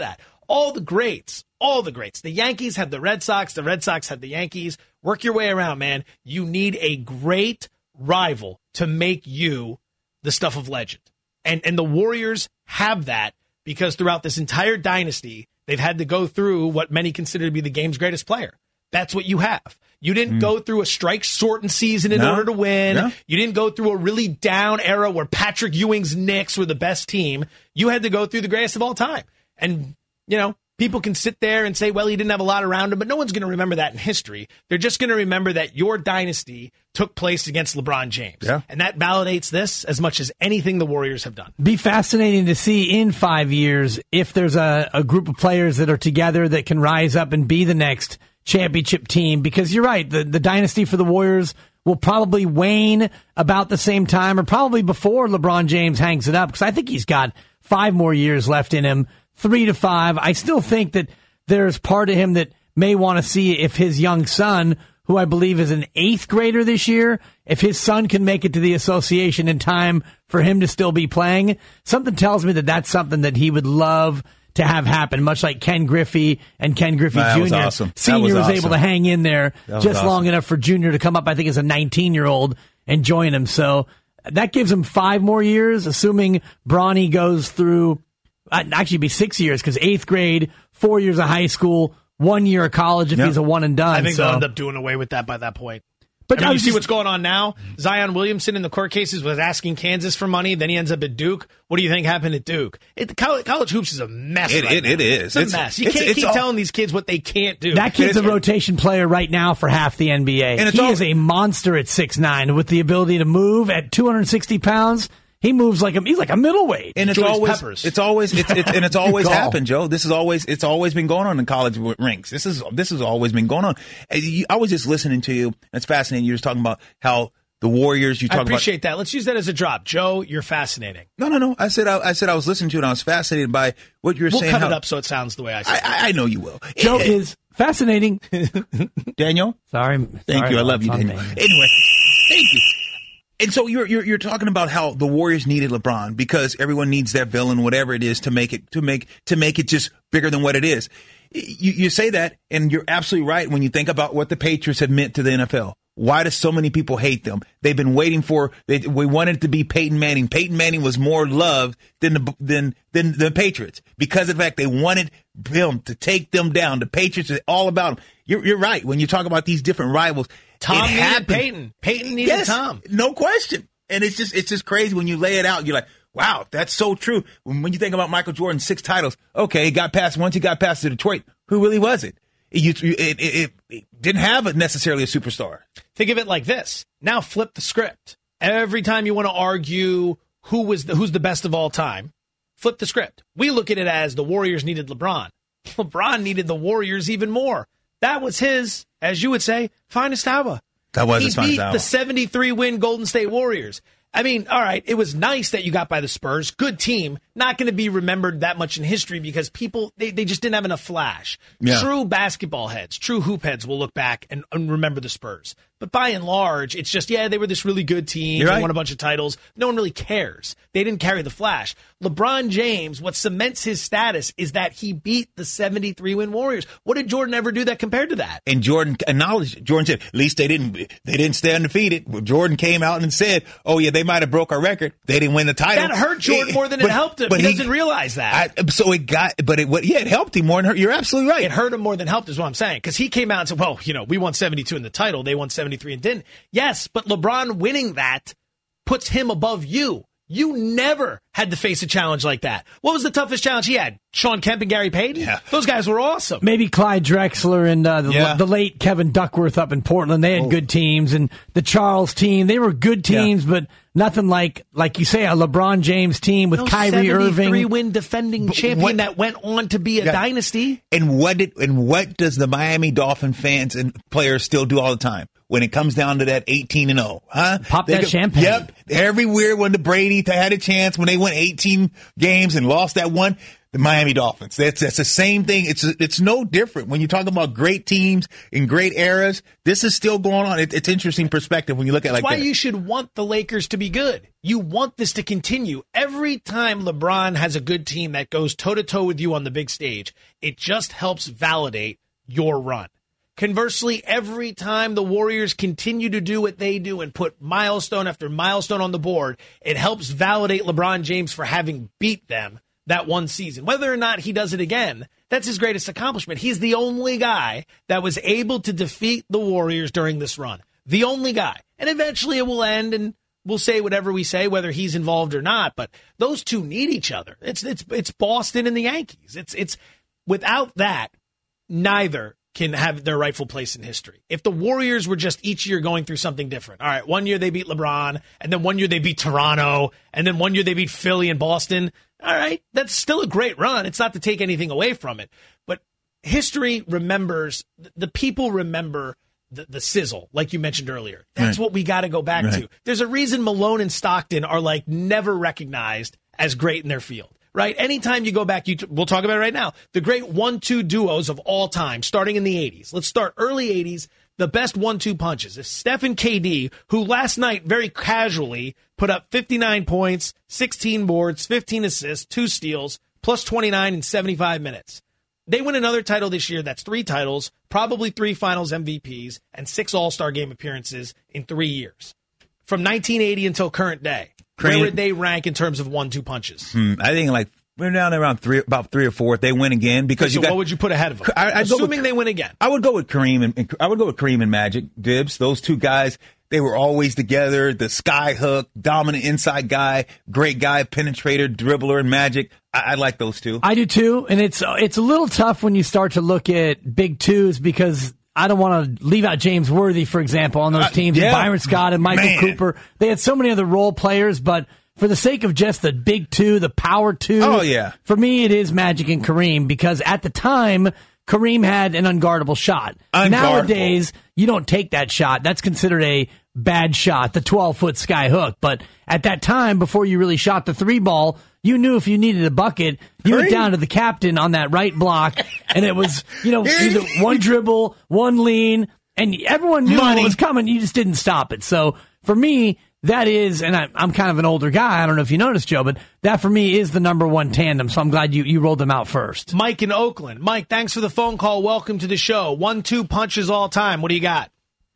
all the greats, all the greats. The Yankees had the Red Sox. The Red Sox had the Yankees. Work your way around, man. You need a great rival to make you the stuff of legend. And and the Warriors have that because throughout this entire dynasty, they've had to go through what many consider to be the game's greatest player. That's what you have. You didn't mm. go through a strike-shortened season in no. order to win. No. You didn't go through a really down era where Patrick Ewing's Knicks were the best team. You had to go through the greatest of all time. And, you know, people can sit there and say, well, he didn't have a lot around him, but no one's going to remember that in history. They're just going to remember that your dynasty took place against LeBron James. Yeah. And that validates this as much as anything the Warriors have done. Be fascinating to see in five years if there's a, a group of players that are together that can rise up and be the next championship team, because you're right, the, the dynasty for the Warriors will probably wane about the same time or probably before LeBron James hangs it up, because I think he's got five more years left in him, three to five. I still think that there's part of him that may want to see if his young son, who I believe is an eighth grader this year, if his son can make it to the association in time for him to still be playing. Something tells me that that's something that he would love to have happen, much like Ken Griffey and Ken Griffey Man, Junior Awesome. Senior was, was awesome. able to hang in there just awesome. long enough for Junior to come up, I think, as a nineteen-year-old and join him. So that gives him five more years, assuming Bronny goes through, uh, actually be six years, because eighth grade, four years of high school, one year of college if yep. he's a one and done. I think so. they'll end up doing away with that by that point. But I mean, you see what's going on now? Zion Williamson in the court cases was asking Kansas for money. Then he ends up at Duke. What do you think happened at Duke? It, college, college hoops is a mess. It, right it, now. it is. It's a it's, mess. You it's, can't it's keep all, telling these kids what they can't do. That kid's a rotation player right now for half the N B A. And he all, is a monster at six nine with the ability to move at two hundred sixty pounds. He moves like a he's like a middleweight. And it's Joyce always Peppers. it's always it's, it's and it's always happened, Joe. This has always it's always been going on in college ranks. This is this has always been going on. I was just listening to you. It's fascinating. You're just talking about how the Warriors. You talk I appreciate about, that. Let's use that as a drop, Joe. You're fascinating. No, no, no. I said I, I said I was listening to it. and I was fascinated by what you're we'll saying. We'll cut how, it up so it sounds the way I said. I, I, I know you will. Joe is fascinating. Daniel, sorry, thank sorry, you. I love you, Daniel. Daniel. Anyway, thank you. And so you're, you're you're talking about how the Warriors needed LeBron because everyone needs that villain, whatever it is, to make it to make to make it just bigger than what it is. You you say that, and you're absolutely right when you think about what the Patriots have meant to the N F L. Why do so many people hate them? They've been waiting for. They, we wanted it to be Peyton Manning. Peyton Manning was more loved than the than than the Patriots because of the fact they wanted him to take them down. The Patriots is all about them. You're you're right when you talk about these different rivals. Tom it needed happened. Peyton. Peyton needed yes, Tom. No question. And it's just it's just crazy when you lay it out. You're like, wow, that's so true. When, when you think about Michael Jordan, six titles. Okay, he got past once he got past to Detroit. Who really was it? It, it, it, it, it didn't have a, necessarily a superstar. Think of it like this. Now flip the script. Every time you want to argue who was the, who's the best of all time, flip the script. We look at it as the Warriors needed LeBron. LeBron needed the Warriors even more. That was his, as you would say, finest hour. That was he his finest beat hour. The seventy-three win Golden State Warriors. I mean, all right, it was nice that you got by the Spurs. Good team. Not going to be remembered that much in history because people, they, they just didn't have enough flash. Yeah. True basketball heads, true hoop heads will look back and, and remember the Spurs. But by and large, it's just, yeah, they were this really good team. You're they right. won a bunch of titles. No one really cares. They didn't carry the flash. LeBron James, what cements his status is that he beat the seventy-three win Warriors. What did Jordan ever do that compared to that? And Jordan acknowledged it. Jordan said, at least they didn't they didn't stay undefeated. Well, Jordan came out and said, oh, yeah, they might have broke our record. They didn't win the title. That hurt Jordan more than but, it helped him. But he, he doesn't realize that. I, so it got, but it, yeah, it helped him more than hurt. You're absolutely right. It hurt him more than helped is what I'm saying. Because he came out and said, well, you know, we won seventy-two in the title. They won seventy-three and didn't. Yes, but LeBron winning that puts him above you. You never had to face a challenge like that. What was the toughest challenge he had? Sean Kemp and Gary Payton? Yeah. Those guys were awesome. Maybe Clyde Drexler and uh, the, yeah. the late Kevin Duckworth up in Portland. They had oh. good teams. And the Charles team, they were good teams, yeah. but nothing like, like you say, a LeBron James team with no Kyrie Irving. seventy-three win defending But champion what, that went on to be a yeah. dynasty. And what did and what does the Miami Dolphin fans and players still do all the time? when it comes down to that eighteen and oh, huh? Pop They that go- champagne. Yep. Everywhere when the Brady had a chance, when they went eighteen games and lost that one, the Miami Dolphins. That's that's the same thing. It's it's no different when you talk about great teams in great eras. This is still going on. It, it's interesting perspective when you look at it That's like why that. you should want the Lakers to be good. You want this to continue. Every time LeBron has a good team that goes toe-to-toe with you on the big stage, it just helps validate your run. Conversely, every time the Warriors continue to do what they do and put milestone after milestone on the board, it helps validate LeBron James for having beat them that one season. Whether or not he does it again, that's his greatest accomplishment. He's the only guy that was able to defeat the Warriors during this run. The only guy. And eventually it will end and we'll say whatever we say, whether he's involved or not. But those two need each other. It's it's it's Boston and the Yankees. It's it's without that, neither can have their rightful place in history. If the Warriors were just each year going through something different. All right, one year they beat LeBron, and then one year they beat Toronto, and then one year they beat Philly and Boston. All right, that's still a great run. It's not to take anything away from it. But history remembers, the people remember the, the sizzle, like you mentioned earlier. That's right. What we got to go back right. to. There's a reason Malone and Stockton are like never recognized as great in their field. Right? Anytime you go back, you t- we'll talk about it right now. The great one two duos of all time, starting in the eighties. Let's start early eighties, the best one two punches. It's Steph and K D, who last night very casually put up fifty-nine points, sixteen boards, fifteen assists, two steals, plus twenty-nine in seventy-five minutes. They win another title this year. That's three titles, probably three finals M V Ps, and six All-Star game appearances in three years. From nineteen eighty until current day. Where would they rank in terms of one two punches? Hmm, I think like we're down around three, about three or four. If they win again, because okay, so you got, what would you put ahead of them? I, I'd Assuming go with, they win again, I would go with Kareem and, and I would go with Kareem and Magic Dibs. Those two guys, they were always together. The sky hook, dominant inside guy, great guy, penetrator, dribbler, and Magic. I, I like those two. I do too, and it's it's a little tough when you start to look at big twos because I don't want to leave out James Worthy, for example, on those teams. Uh, yeah. And Byron Scott and Michael Man. Cooper. They had so many other role players, but for the sake of just the big two, the power two, oh, yeah. for me it is Magic and Kareem because at the time, Kareem had an unguardable shot. Unguardable. Nowadays, you don't take that shot. That's considered a bad shot, the twelve-foot sky hook. But at that time, before you really shot the three ball, you knew if you needed a bucket, you Kareem. went down to the captain on that right block, and it was, you know, either one dribble, one lean, and everyone knew Money. what was coming. You just didn't stop it. So for me, that is, and I, I'm kind of an older guy. I don't know if you noticed, Joe, but that for me is the number one tandem. So I'm glad you, you rolled them out first. Mike in Oakland. Mike, thanks for the phone call. Welcome to the show. One, two punches all time. What do you got?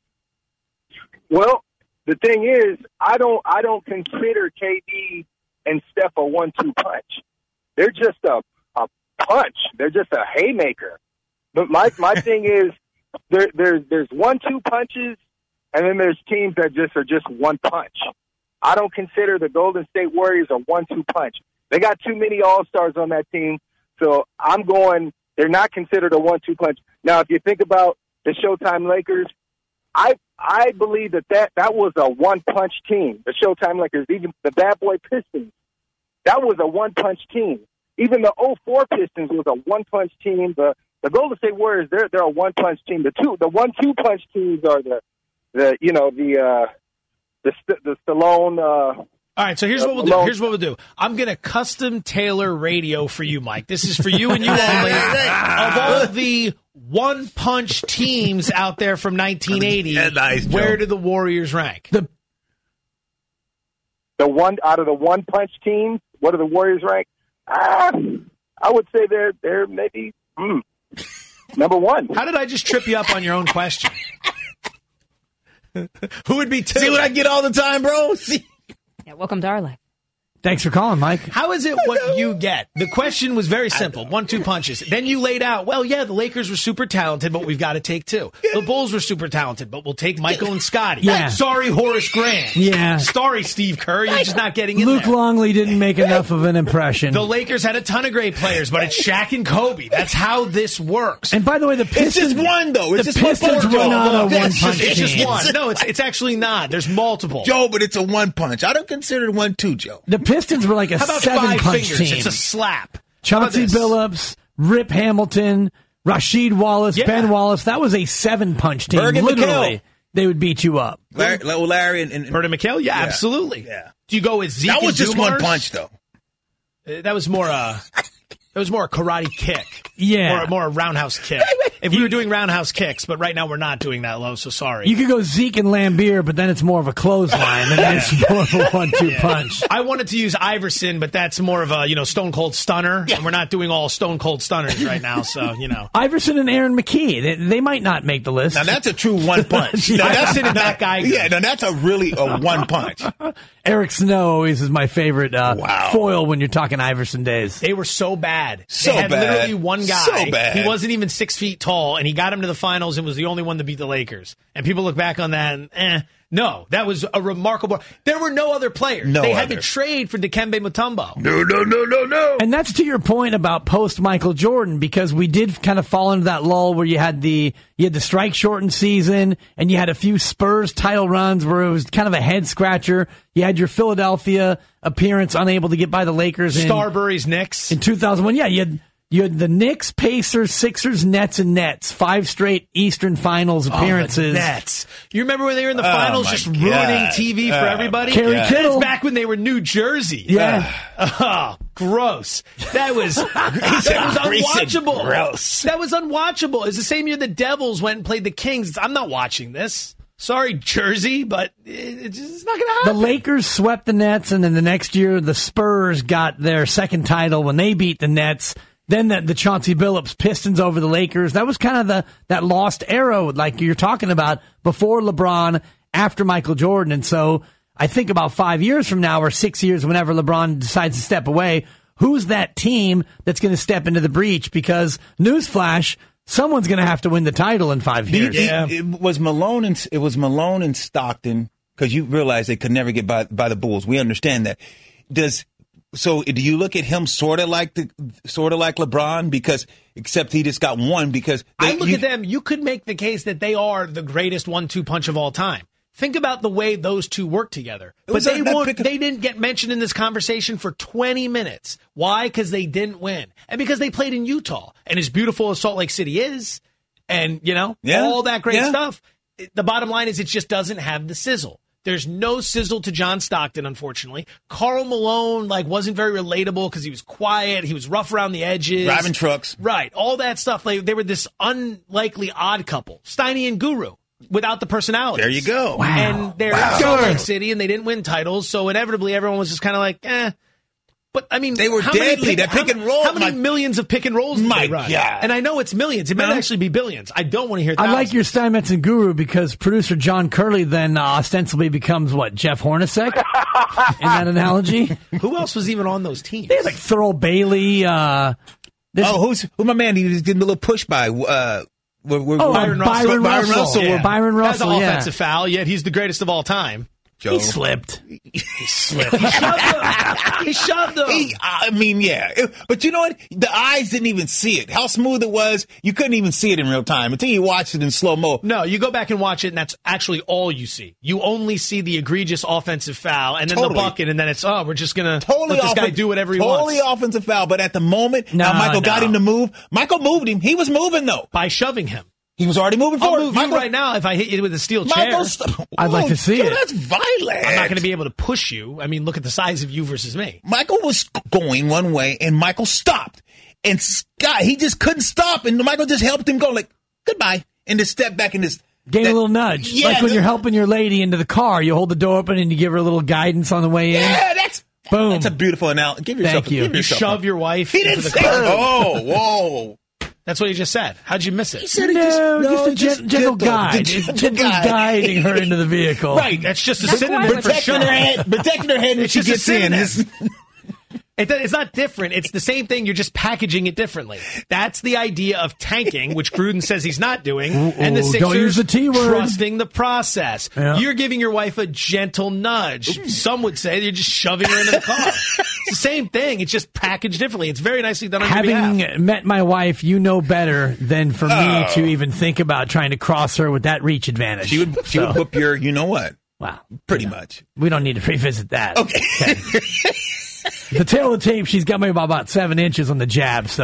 Well, the thing is, I don't, I don't consider K D and Steph a one two punch. They're just a, a punch. They're just a haymaker. But my, my thing is, there, there's, there's one two punches. And then there's teams that just are just one punch. I don't consider the Golden State Warriors a one two punch. They got too many All-Stars on that team. So I'm going, they're not considered a one two punch. Now, if you think about the Showtime Lakers, I I believe that that, that was a one-punch team. The Showtime Lakers, even the Bad Boy Pistons, that was a one-punch team. Even the oh four Pistons was a one-punch team. The the Golden State Warriors, they're they're a one-punch team. The two the one two punch teams are the The you know the uh, the the Stallone. Uh, all right, so here's what we'll do. Here's what we'll do. I'm gonna custom tailor radio for you, Mike. This is for you and you only. Of all the one punch teams out there from nineteen eighty, yeah, nice, where do the Warriors rank? The the one out of the one punch teams, what do the Warriors rank? Uh, I would say they're they're maybe mm, number one. How did I just trip you up on your own question? Who would be two? See what I get all the time, bro? See? Yeah, welcome to our life. Thanks for calling, Mike. How is it what you get? The question was very simple. One, two punches. Then you laid out, well, yeah, the Lakers were super talented, but we've got to take two. The Bulls were super talented, but we'll take Michael and Scotty. Yeah. Sorry, Horace Grant. Yeah. Sorry, Steve Kerr. You're just not getting in Luke there. Longley didn't make enough of an impression. The Lakers had a ton of great players, but it's Shaq and Kobe. That's how this works. And by the way, the Pistons... It's just one, though. It's the just Pistons one were not a one-punch just, team. It's just one. No, it's, it's actually not. There's multiple. Joe, but it's a one-punch. I don't consider it one-two, Joe. The Pistons were like a How about seven five punch fingers? team. It's a slap. Chauncey Billups, Rip Hamilton, Rasheed Wallace, Yeah. Ben Wallace. That was a seven punch team, Bergen literally. McHale. they would beat you up. Larry, Larry and, and Bernie McHale? Yeah, yeah, absolutely. Yeah. Do you go with Zeke? That was and just Dumars? one punch, though. Uh, that was more uh that was more a karate kick. Yeah. More, more a roundhouse kick. If we were doing roundhouse kicks, but right now we're not doing that, Lo, so sorry. You could go Zeke and Lambeer, but then it's more of a clothesline, and then it's more of a one-two yeah. punch. I wanted to use Iverson, but that's more of a, you know, Stone Cold Stunner, yeah. and we're not doing all Stone Cold Stunners right now, so, you know. Iverson and Aaron McKee, they, they might not make the list. Now, that's a true one punch. yeah. Iverson and Matt Geiger. Yeah, now that's a really a one punch. Eric Snow always is my favorite uh, wow. foil when you're talking Iverson days. They were so bad. So they had bad. literally one guy. So bad. He wasn't even six feet tall, and he got him to the finals and was the only one to beat the Lakers. And people look back on that and, eh, no, that was a remarkable. There were no other players. No they other. had to trade for Dikembe Mutombo. No, no, no, no, no. And that's to your point about post Michael Jordan, because we did kind of fall into that lull where you had the you had the strike shortened season, and you had a few Spurs title runs where it was kind of a head scratcher. You had your Philadelphia appearance unable to get by the Lakers. In, Starbury's Knicks in two thousand one. Yeah, you had. You had the Knicks, Pacers, Sixers, Nets, and Nets. Five straight Eastern Finals appearances. Oh, the Nets. You remember when they were in the oh finals just God. ruining T V for uh, everybody? Kerry yeah. Kittle. That's back when they were New Jersey. Yeah. Uh, oh, gross. That was, that was unwatchable. Gross. That was unwatchable. It's the same year the Devils went and played the Kings. I'm not watching this. Sorry, Jersey, but it's just not going to happen. The Lakers swept the Nets, and then the next year the Spurs got their second title when they beat the Nets. Then the, the Chauncey Billups Pistons over the Lakers. That was kind of the that lost era, like you're talking about, before LeBron, after Michael Jordan. And so I think about five years from now or six years, whenever LeBron decides to step away, who's that team that's going to step into the breach? Because, newsflash, someone's going to have to win the title in five years. Yeah. It, it was Malone and it was Malone and Stockton, because you realize they could never get by by the Bulls. We understand that. Does So do you look at him sort of like the sort of like LeBron, because except he just got one because they, I look you, at them. You could make the case that they are the greatest one two punch of all time. Think about the way those two work together. But they won't, they didn't get mentioned in this conversation for twenty minutes. Why? Because they didn't win, and because they played in Utah. And as beautiful as Salt Lake City is, and you know yeah, all that great yeah. stuff, the bottom line is it just doesn't have the sizzle. There's no sizzle to John Stockton, unfortunately. Karl Malone, like, wasn't very relatable because he was quiet. He was rough around the edges. Driving trucks. Right. All that stuff. Like, they were this unlikely odd couple. Steiny and Guru, without the personality. There you go. Wow. And they're wow. in Salt Lake City, and they didn't win titles, so inevitably everyone was just kind of like, eh. But, I mean, they were how deadly. Many, that pick and roll. How many my, millions of pick and rolls did my they run? God. And I know it's millions. It might No. actually be billions. I don't want to hear thousands. I like your Steinmetz and Guru because producer John Curley then uh, ostensibly becomes, what, Jeff Hornacek? In that analogy? Who else was even on those teams? They had like Thurl Bailey. Uh, oh, who's who? My man, he was getting a little push by. Uh, we're, we're, oh, Byron Byron Russell. Russell. Byron Russell. Yeah. Byron Russell, That's an yeah. offensive foul, yet he's the greatest of all time. Joe. He slipped. He slipped. He shoved him. He shoved him. He, I mean, yeah. It- but you know what? The eyes didn't even see it. How smooth it was, you couldn't even see it in real time until you watched it in slow-mo. No, you go back and watch it, and that's actually all you see. You only see the egregious offensive foul, and then Totally. the bucket, and then it's, oh, we're just going to Totally let this guy offen- do whatever he totally wants. offensive foul, but at the moment, No, now Michael got no. him to move. Michael moved him. He was moving, though. By shoving him. He was already moving I'll forward. move Michael, you right now if I hit you with a steel chair. Michael, st- I'd like to see Joe, it. That's violent. I'm not going to be able to push you. I mean, look at the size of you versus me. Michael was going one way, and Michael stopped. And Scott, he just couldn't stop, and Michael just helped him go like, goodbye, and just step back and just... Gave that, a little nudge. Yeah, like when the, you're helping your lady into the car, you hold the door open and you give her a little guidance on the way in. Yeah, that's... Boom. That's a beautiful analogy. Give yourself Thank you. Give You yourself shove a, your wife He into didn't the say... car. Oh, whoa. That's what you just said. How'd you miss it? He said No, he just, just no, a gen- gentle gentle, guide. the It's gentle gently guide. guiding her into the vehicle. Right. That's just a That's synonym for Protecting her shove. head, protecting her head when It's she just a gets in. synonym. It, it's not different. It's the same thing. You're just packaging it differently. That's the idea of tanking, which Gruden says he's not doing, Ooh, and the ooh, Sixers don't use the T word. trusting the process. Yeah. You're giving your wife a gentle nudge. Some would say you're just shoving her into the car. It's the same thing. It's just packaged differently. It's very nicely done on your Having behalf. met my wife, you know better than for me Oh. to even think about trying to cross her with that reach advantage. She would, she So, would whoop your, you know what? wow. Pretty much. We don't need to revisit that. Okay. The tail of the tape, she's got me about, about seven inches on the jab, so.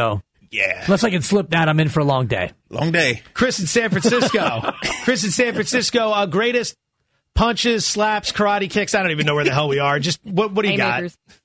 Yeah. Unless I can slip that, I'm in for a long day. Long day. Chris in San Francisco. Chris in San Francisco, uh, greatest punches, slaps, karate kicks. I don't even know where the hell we are. Just what, what do you got?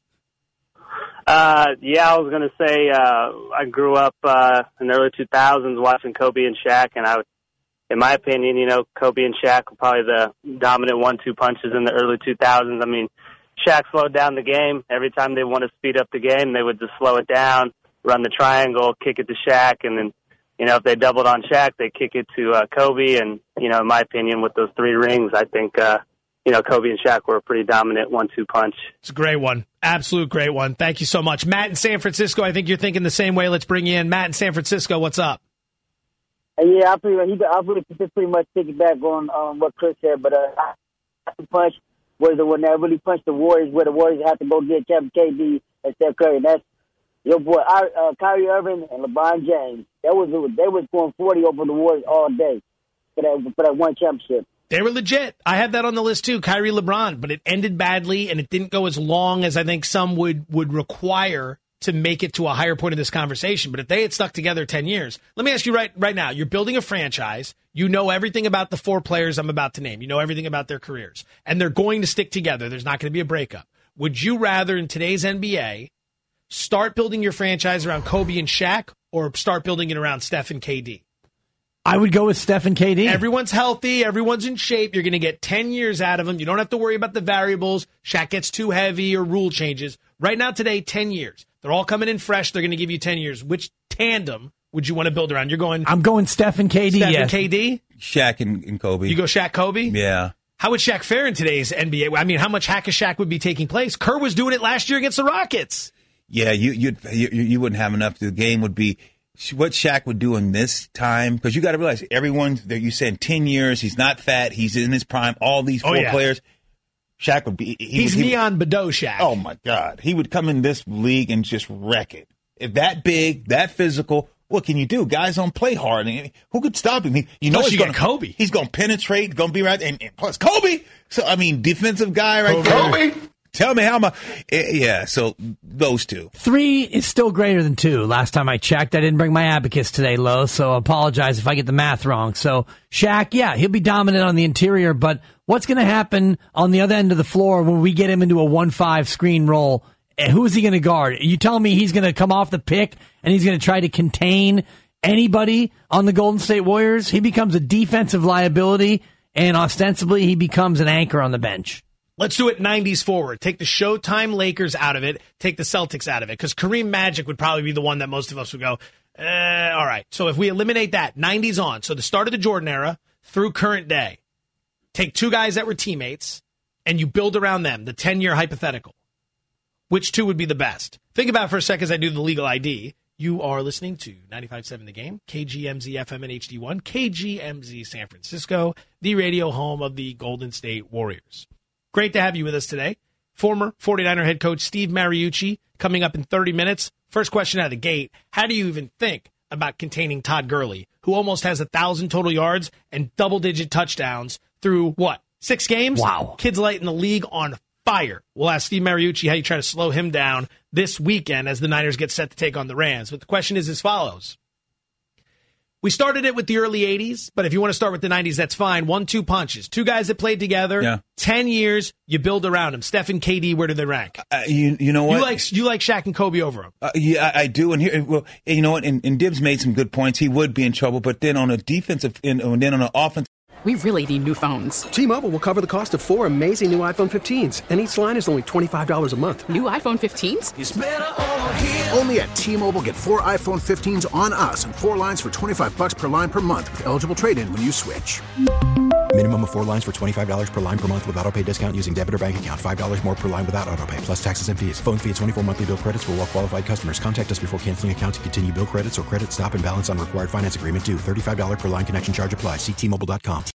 Uh, yeah, I was going to say uh, I grew up uh, in the early two thousands watching Kobe and Shaq, and I would, in my opinion, you know, Kobe and Shaq were probably the dominant one two punches in the early two thousands. I mean, Shaq slowed down the game. Every time they want to speed up the game, they would just slow it down, run the triangle, kick it to Shaq, and then, you know, if they doubled on Shaq, they kick it to uh, Kobe. And, you know, in my opinion, with those three rings, I think, uh, you know, Kobe and Shaq were a pretty dominant one two punch. It's a great one. Absolute great one. Thank you so much. Matt in San Francisco, I think you're thinking the same way. Let's bring you in. Matt in San Francisco, what's up? Yeah, I pretty, I really pretty much piggyback on um, what Chris said, but uh, punch was the one that really punched the Warriors, where the Warriors had to go get Kevin K D and Steph Curry. And that's your boy, uh, Kyrie Irving and LeBron James. That was they was going forty over the Warriors all day for that for that one championship. They were legit. I had that on the list too, Kyrie, LeBron, but it ended badly and it didn't go as long as I think some would would require to make it to a higher point of this conversation. But if they had stuck together ten years, let me ask you right right now, you're building a franchise. You know everything about the four players I'm about to name. You know everything about their careers. And they're going to stick together. There's not going to be a breakup. Would you rather, in today's N B A, start building your franchise around Kobe and Shaq or start building it around Steph and K D? I would go with Steph and K D. Everyone's healthy. Everyone's in shape. You're going to get ten years out of them. You don't have to worry about the variables. Shaq gets too heavy or rule changes. Right now, today, ten years. They're all coming in fresh. They're going to give you ten years. Which tandem would you want to build around? You're going... I'm going Steph and K D, Steph yes. and K D? Shaq and, and Kobe. You go Shaq, Kobe? Yeah. How would Shaq fare in today's N B A? I mean, how much hack a Shaq would be taking place? Kerr was doing it last year against the Rockets. Yeah, you you'd, you you wouldn't have enough. The game would be what Shaq would do in this time, because you got to realize everyone that you said ten years. He's not fat. He's in his prime. All these four oh, yeah. players. Shaq would be. He He's would, he Neon would, Bedeau Shaq. Oh my God, he would come in this league and just wreck it. If that big, that physical, what can you do? Guys don't play hard. And who could stop him? He, you know, Plus he's you going get Kobe. He's going to penetrate. Going to be right. And, and plus Kobe. So I mean, defensive guy right there. Kobe. Tell me how much. Yeah, so those two. Three is still greater than two. Last time I checked, I didn't bring my abacus today, Lo, so I apologize if I get the math wrong. So Shaq, yeah, he'll be dominant on the interior, but what's going to happen on the other end of the floor when we get him into a one five screen roll? And who is he going to guard? You telling me he's going to come off the pick and he's going to try to contain anybody on the Golden State Warriors? He becomes a defensive liability, and ostensibly he becomes an anchor on the bench. Let's do it nineties forward. Take the Showtime Lakers out of it. Take the Celtics out of it. Because Kareem Magic would probably be the one that most of us would go, eh, all right. So if we eliminate that, nineties on. So the start of the Jordan era through current day. Take two guys that were teammates, and you build around them, the ten-year hypothetical. Which two would be the best? Think about it for a second as I do the legal I D. You are listening to ninety-five point seven The Game, K G M Z F M and H D one, K G M Z San Francisco, the radio home of the Golden State Warriors. Great to have you with us today. Former forty-niner head coach Steve Mariucci coming up in thirty minutes. First question out of the gate, how do you even think about containing Todd Gurley, who almost has one thousand total yards and double-digit touchdowns through, what, six games? Wow. Kids lighting the league on fire. We'll ask Steve Mariucci how you try to slow him down this weekend as the Niners get set to take on the Rams. But the question is as follows. We started it with the early eighties, but if you want to start with the nineties, that's fine. One, two punches. Two guys that played together. Yeah. Ten years, you build around them. Steph and K D, where do they rank? Uh, you you know what? You like you like Shaq and Kobe over them. Uh, yeah, I, I do. And here, well, you know what? And, and Dibbs made some good points. He would be in trouble, but then on a defensive, and, and then on an offensive. We really need new phones. T-Mobile will cover the cost of four amazing new iPhone fifteens, and each line is only twenty-five dollars a month. New iPhone fifteens? It's better over here. Only at T-Mobile, get four iPhone fifteens on us and four lines for twenty-five bucks per line per month with eligible trade-in when you switch. Minimum of four lines for twenty-five dollars per line per month with autopay discount using debit or bank account. five dollars more per line without autopay, plus taxes and fees. Phone fee at twenty-four monthly bill credits for well-qualified customers. Contact us before canceling account to continue bill credits or credit stop and balance on required finance agreement due. thirty-five dollars per line connection charge applies. See T Mobile dot com.